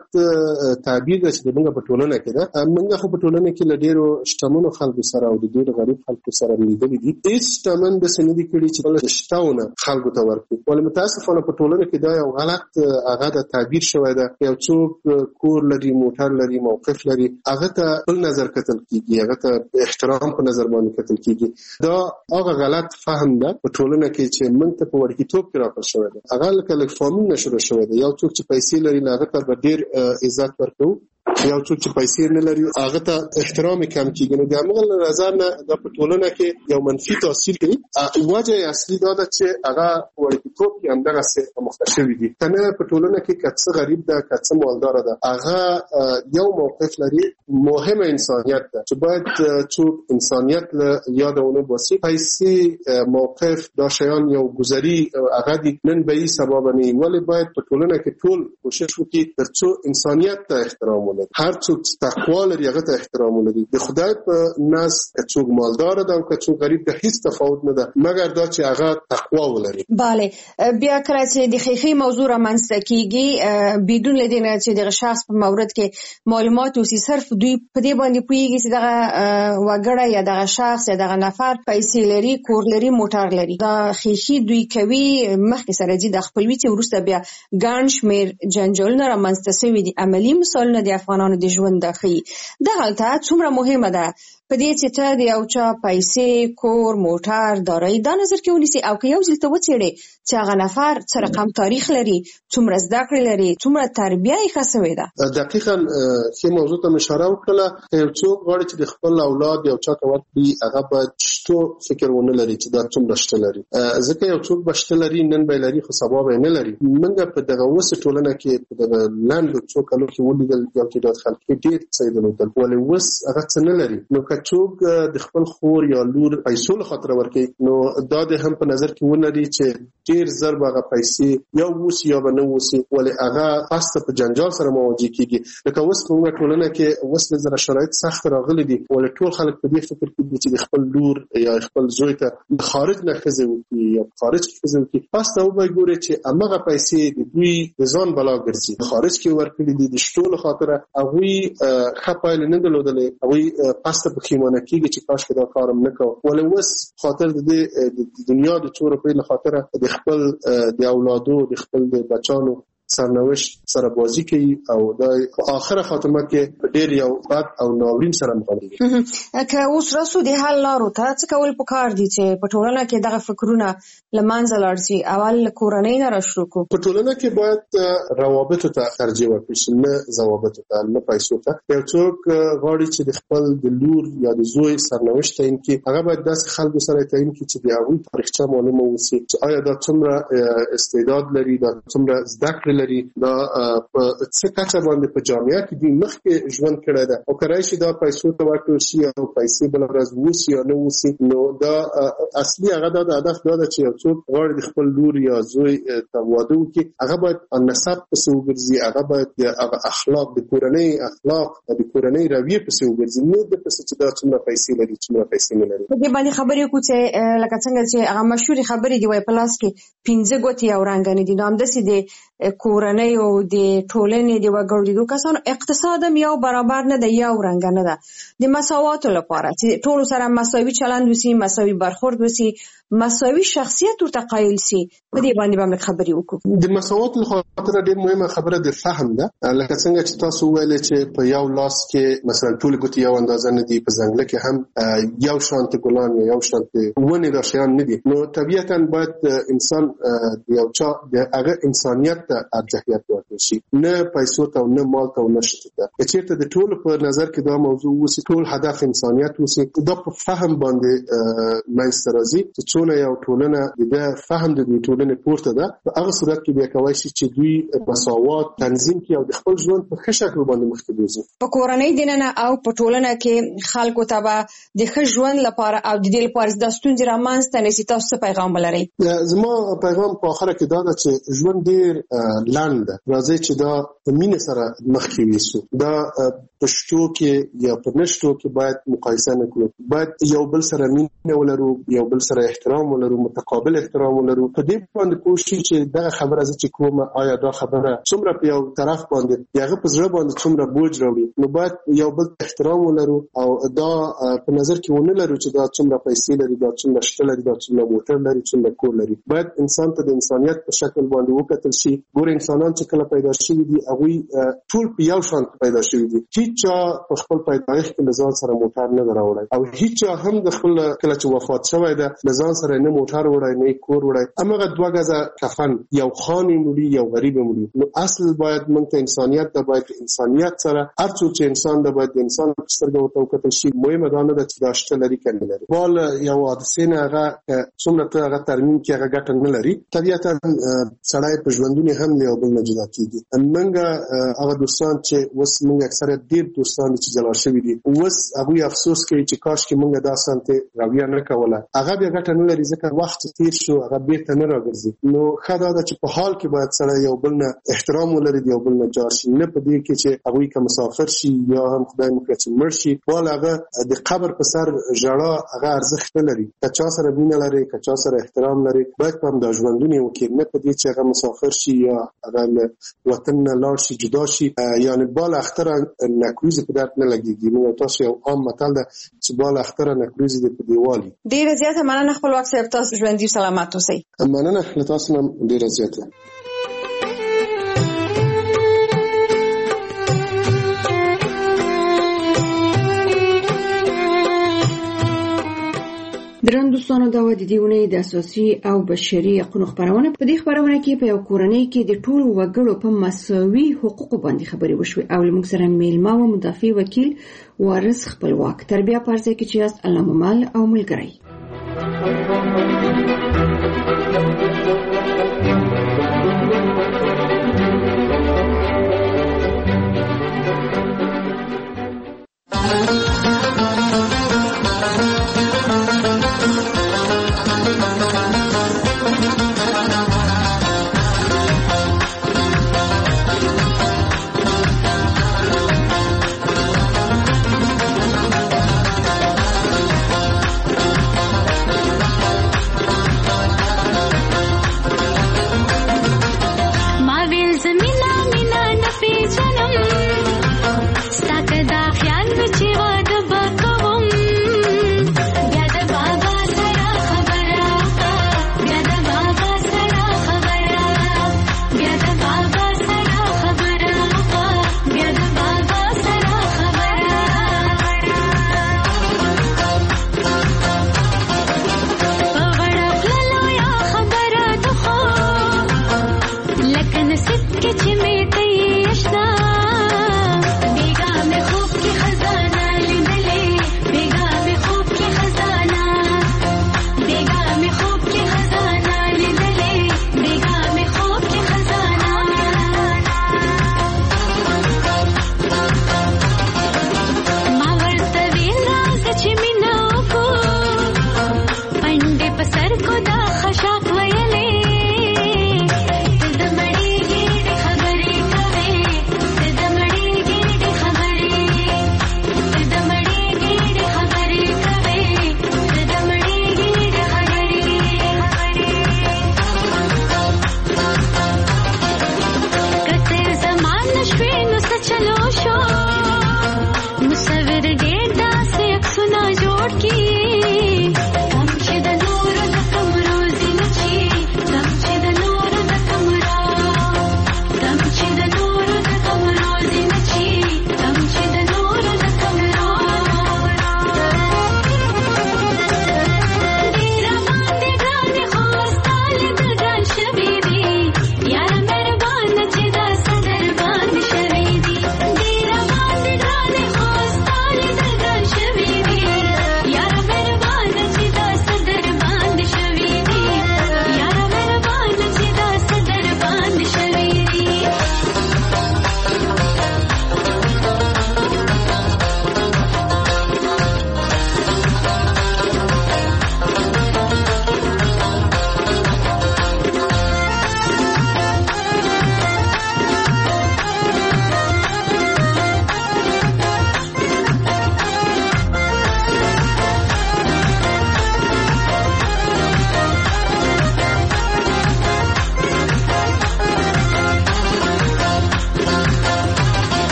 تعبیر دی چې موږ په ټولنه کې ده. موږ خو په ټولنه کې له ډېرو شتمنو خلکو سره او د ډېرو غریب خلکو سره لیدلي دي. هېڅ شتمن داسې نه دي کړي چې خپل شتهونه خلکو ته ورکړي. ولې متاسفانه په ټولنه کې دا یو غلط هغه د تعبیر شوی ده. یو څوک کور لري، موټر لري، موقف لري، هغه ته بل نظر کتل کېږي، هغه ته احترام په نظر باندې کتل کېږي. دا هغه غلط فهم ده په ټولنه کې چې موږ ته په وړکیتوب کې راکړل شوی ده. هغه لکه لږ فارمون نه شروع شوی ده. یو څوک چې پیسې لري هغه ته به ډېر عزت ورکوو، یو څوک چې پیسې نه لري هغه ته احترام کم کېږي. نو د همغه نظر نه دا په ټولنه کې یو منفي تاثیر کوي. وجه اصلي دا ده چې هغه وړکیتوب کې همدغسې مخته شوي دي. که نه په ټولنه کې که څه غریب ده که څه مالداره ده هغه یو موقف لري، مهمه انسانیت ده چې باید څوک انسانیت له یاده ونه باسي. پیسې، موقف، دا شیان یو ګذري هغه دي، نن به یې سبا به نه. ولې باید په ټولنه کې ټول کوشش وکړي تر څو انسانیت ته احترام ولري. هر څوک تقوا لري هغه ته احترام ولري. د خدای په نس که څوک مالدار ده او که څوک غریب ده هیڅ تفاوت نه ده مګر دا چې هغه تقوا ولري.
بله، بیا کله چې د خیخي موضوع رامنځته کیږي بدون لدینه چې دغه شخص په مورد کې معلومات اوسي، صرف دوی په دې باندې پوهیږي چې دغه وګړی یا دغه شخص یا دغه نفر پیسې لري، کور لري، موټر لري. دا خیخي دوی کوي مخکې سره دي د خپلوي چې وروسته بیا ګڼ شمېر جنجالونه رامنځته شوي دي. عملي مثالونه د افغانانو د ژوند د ښیي. دغلته څومره مهمه ده په دې چې ته د یو چا پیسې، کور، موټر، دارایي دا نظر کې ونیسي او که یو ځل ته وڅېړې چې هغه نفر څه رقم تاریخ لري، څومره زده کړې لري، څومره تربیه یې ښه سوې ده.
دقیقاً ښې موضوع ته مې اشاره وکړله. یو څوک غواړي چې د خپل اولاد یو چا ته ورکړي هغه باید شتو فکر ونه لري چې دا څومره شته لري. ځکه یو څوک به شته لري نن به یې لري خو سبا به یې نه لري. موږ په دغه اوسې ټولنه کې په دغه لنډو څو کالو کې ولیدل یو تعداد خلک ډېر څه یې درلودل ولې اوس هغه څه نه لري. نو که څوک د خپل خور یا لور پیسو له خاطره ورکوي نو دا د هم په نظر کې ولري چې ډېر زر به هغه پیسې یا ووسي یا به نه ووسي، ولې هغه پسته په جنجال سره مواجه کېږي. لکه اوس په موږ ټولنه کې اوس له زره شرایط سخت راغلي دي، ولې ټول خلک په دې فکر کې دي چې د خپل لور یا خپل زوی ته د خارج نه ښځې وکړي یا خارج کې ښځې وکړي. پسته وبه ګوري چې همغه پیسې د دوی د ځان بلا ګرځي، خارج کې ورکړي دي د شتو له خاطره. هغوی ښه پایلې نه درلودلې، هغوی پسته پښیمانه کېږي چې کاشکې دا کار هم نه کوه. ولې اوس خاطر د دنیا د څو روپۍ له خاطره د خپل د اولادو د خپل د بچانو سرنوشت سره بازی کوي او د آخره خاتمه کې ډېر یو بد او ناورین سره مخامخ.
که اوس راسو د حل لارو ته څه کول پکار دي چې په ټولنه کې دغه فکرونه له منځه لاړ شي؟ اول کورنۍ نه راشروع کړو.
په ټولنه کې باید روابطو ته ترجیح ورکړي شي، نه ضوابطو ته، نه پیسو ته. یو څوک غواړي چې د خپل د لور یا د زوی سرنوشت تعیین کړي، هغه باید داسې خلکو سره تعیین کړي چې د هغوی تاریخچه معلومه اوسي چې آیا دا څومره استعداد لري، دا څومره زده کړې لري، دا په څه کچه باندې په جامعه کې دوی مخکې ژوند کړی ده. او که راشي دا پیسو ته ورکړل شي او پیسې بله ورځ ووسي یا نه ووسي، نو دا اصلي هغه دا د هدف دا ده چې یو څوک غواړي د خپل لور یا زوی ته واده وکړي، هغه باید نسب پسې وګرځي، هغه باید هغه اخلاق د کورنۍ اخلاق د کورنۍ رویې پسې وګرځي، نه د پسې چې دا څومره پیسې لري څومره پیسې نه لري.
په دې باندې خبرې وکړو چې لکه څنګه چې هغه مشهورې خبرې دي وایي په لاس کې پنځه ګوتې یو رنګه نه دي. نو همداسې د کورنۍ او د ټولنې د وګړو د دوه کسانو اقتصاد هم یو برابر نه ده، یو رنګه نه ده. د مساواتو لپاره چې ټول سره مساوي چلند وسی، مساوي برخورد وسی، مساوي شخصیت ورته قایل سي، په دې باندې به موږ خبرې وکړو.
د مساواتو لپاره ډېر مهمه خبره د فهم ده. لکه څنګه چې تاسو ویل چې په یو لاس کې مثلا ټول ګوتې یو اندازه نه دي، په ځنګله کې هم یو شانت ګلان یا یو شانت ونې دا شیان نه دي. نو طبیعتاً باید انسان د یو چا د هغه انسانیت ته ارجحیت ورکړي شي، نه پیسو ته او نه مال ته او نه شته ته. که چېرته د ټولو په نظر کې دا موضوع وسي، ټول هدف انسانیت وسي، دا په فهم باندې منځته راځي چې څونه یو ټولنه د فهم د دوی ټولنې پورته ده. په هغه صورت کې بیا کولی شي چې دوی مساوات تنظیم کړي او د خپل ژوند په ښه شکل باندې مخکې بوځي.
په کورنۍ دننه او په ټولنه کې خلکو ته به د ښه ژوند لپاره او د دې لپاره د ستونزې رامنځته نه شي، تاسو څه پیغام ولرئ؟
زما پیغام په آخره کې دا ده چې ژوند ډېر لنډ راځي چې دا په مینه سره مخکې ویسو. دا په شتو کې یا په نشتو کې باید مقایسه نه کړو. باید یو بل سره مینه ولرو، یو بل سره احترام ولرو، متقابل احترام ولرو. په دې باندې کوشش چې دا خبره چې کومه آیا دا خبره څومره په یو طرف باندې یغه په زړه باندې څومره بوج راوړي، نو باید یو بل احترام ولرو او دا په نظر کې ونه لرو چې دا څومره پیسې لري، دا څومره شته لري، دا څومره موټر لري، څومره کور لري. باید انسان ته د انسانيت په شکل باندې وکتل شي. ګور انسانان چې کله پیدا شوي دي هغه ټول په یو شان پیدا شوي دي. هیڅ په خپل پیدایښت کې ځان سره موټر نه راوړي او هیڅ هم د خپل کله چې وفات شوی ده ځان سره نه موټر وړي نه کور وړي. امغه دوه غزه کفن یو خاني مړي یو غریب مړي. نو اصل باید موږ ته انسانيت د باید انسانيت سره هر څو چې انسان د باید انسان سترګو ته وکتل شي. مهمه ده نه چې دا شته لري کنه لري. بال یو حادثه نه هغه څومره ته هغه ترمیم کې هغه ګټه نه لري. طبيعتا سړی په ژوندونه هم له بل نه جدا کیږي. موږ هغه دوستان چې وس موږ اکثره ډیر دوستان چې جلا شوي دي وس هغه افسوس کوي چې کاش کې موږ دا سنت راویا نه کوله. هغه بیا ګټه نه لري ځکه وخت تیر شو هغه بیرته نه راګرځي. نو خدای دا چې په حال کې باید سړی یو بل نه احترام ولري، یو بل نه جار شي، نه په دې کې چې هغه کوم مسافر شي یا هم خدای مو کړي چې مړ شي ول هغه د قبر په سر ژړا هغه ارزښت نه لري. کچا سره مینه لري، کچا سره احترام لري، باید هم د ژوندونه وکړي، نه په دې چې هغه مسافر شي یا هغه وطن نه لاړ شي جدا شي. یعنی بال اختر نکروز په درد نه لګيږي. نو تاسو یو عام متل ده چې بال اختر نکروز دې په دیوالي.
ډیره زیاته مننه خپل وخت صاحب، تاسو ژوندۍ سلامت اوسئ.
مننه له تاسو هم ډیره زیاته.
درنو دوستانو، دا و د دې ونې د اساسي او بشري حقوقو خبرونه. په دې خبرونه کې په یو کورنۍ کې د ټولو وګړو په مساوي حقوقو باندې خبرې وشوې او موږ سره میلمه او مدافع وکیل وارث خپلواک تربیه پارځه کې چې یاست الله ممل او ملګری.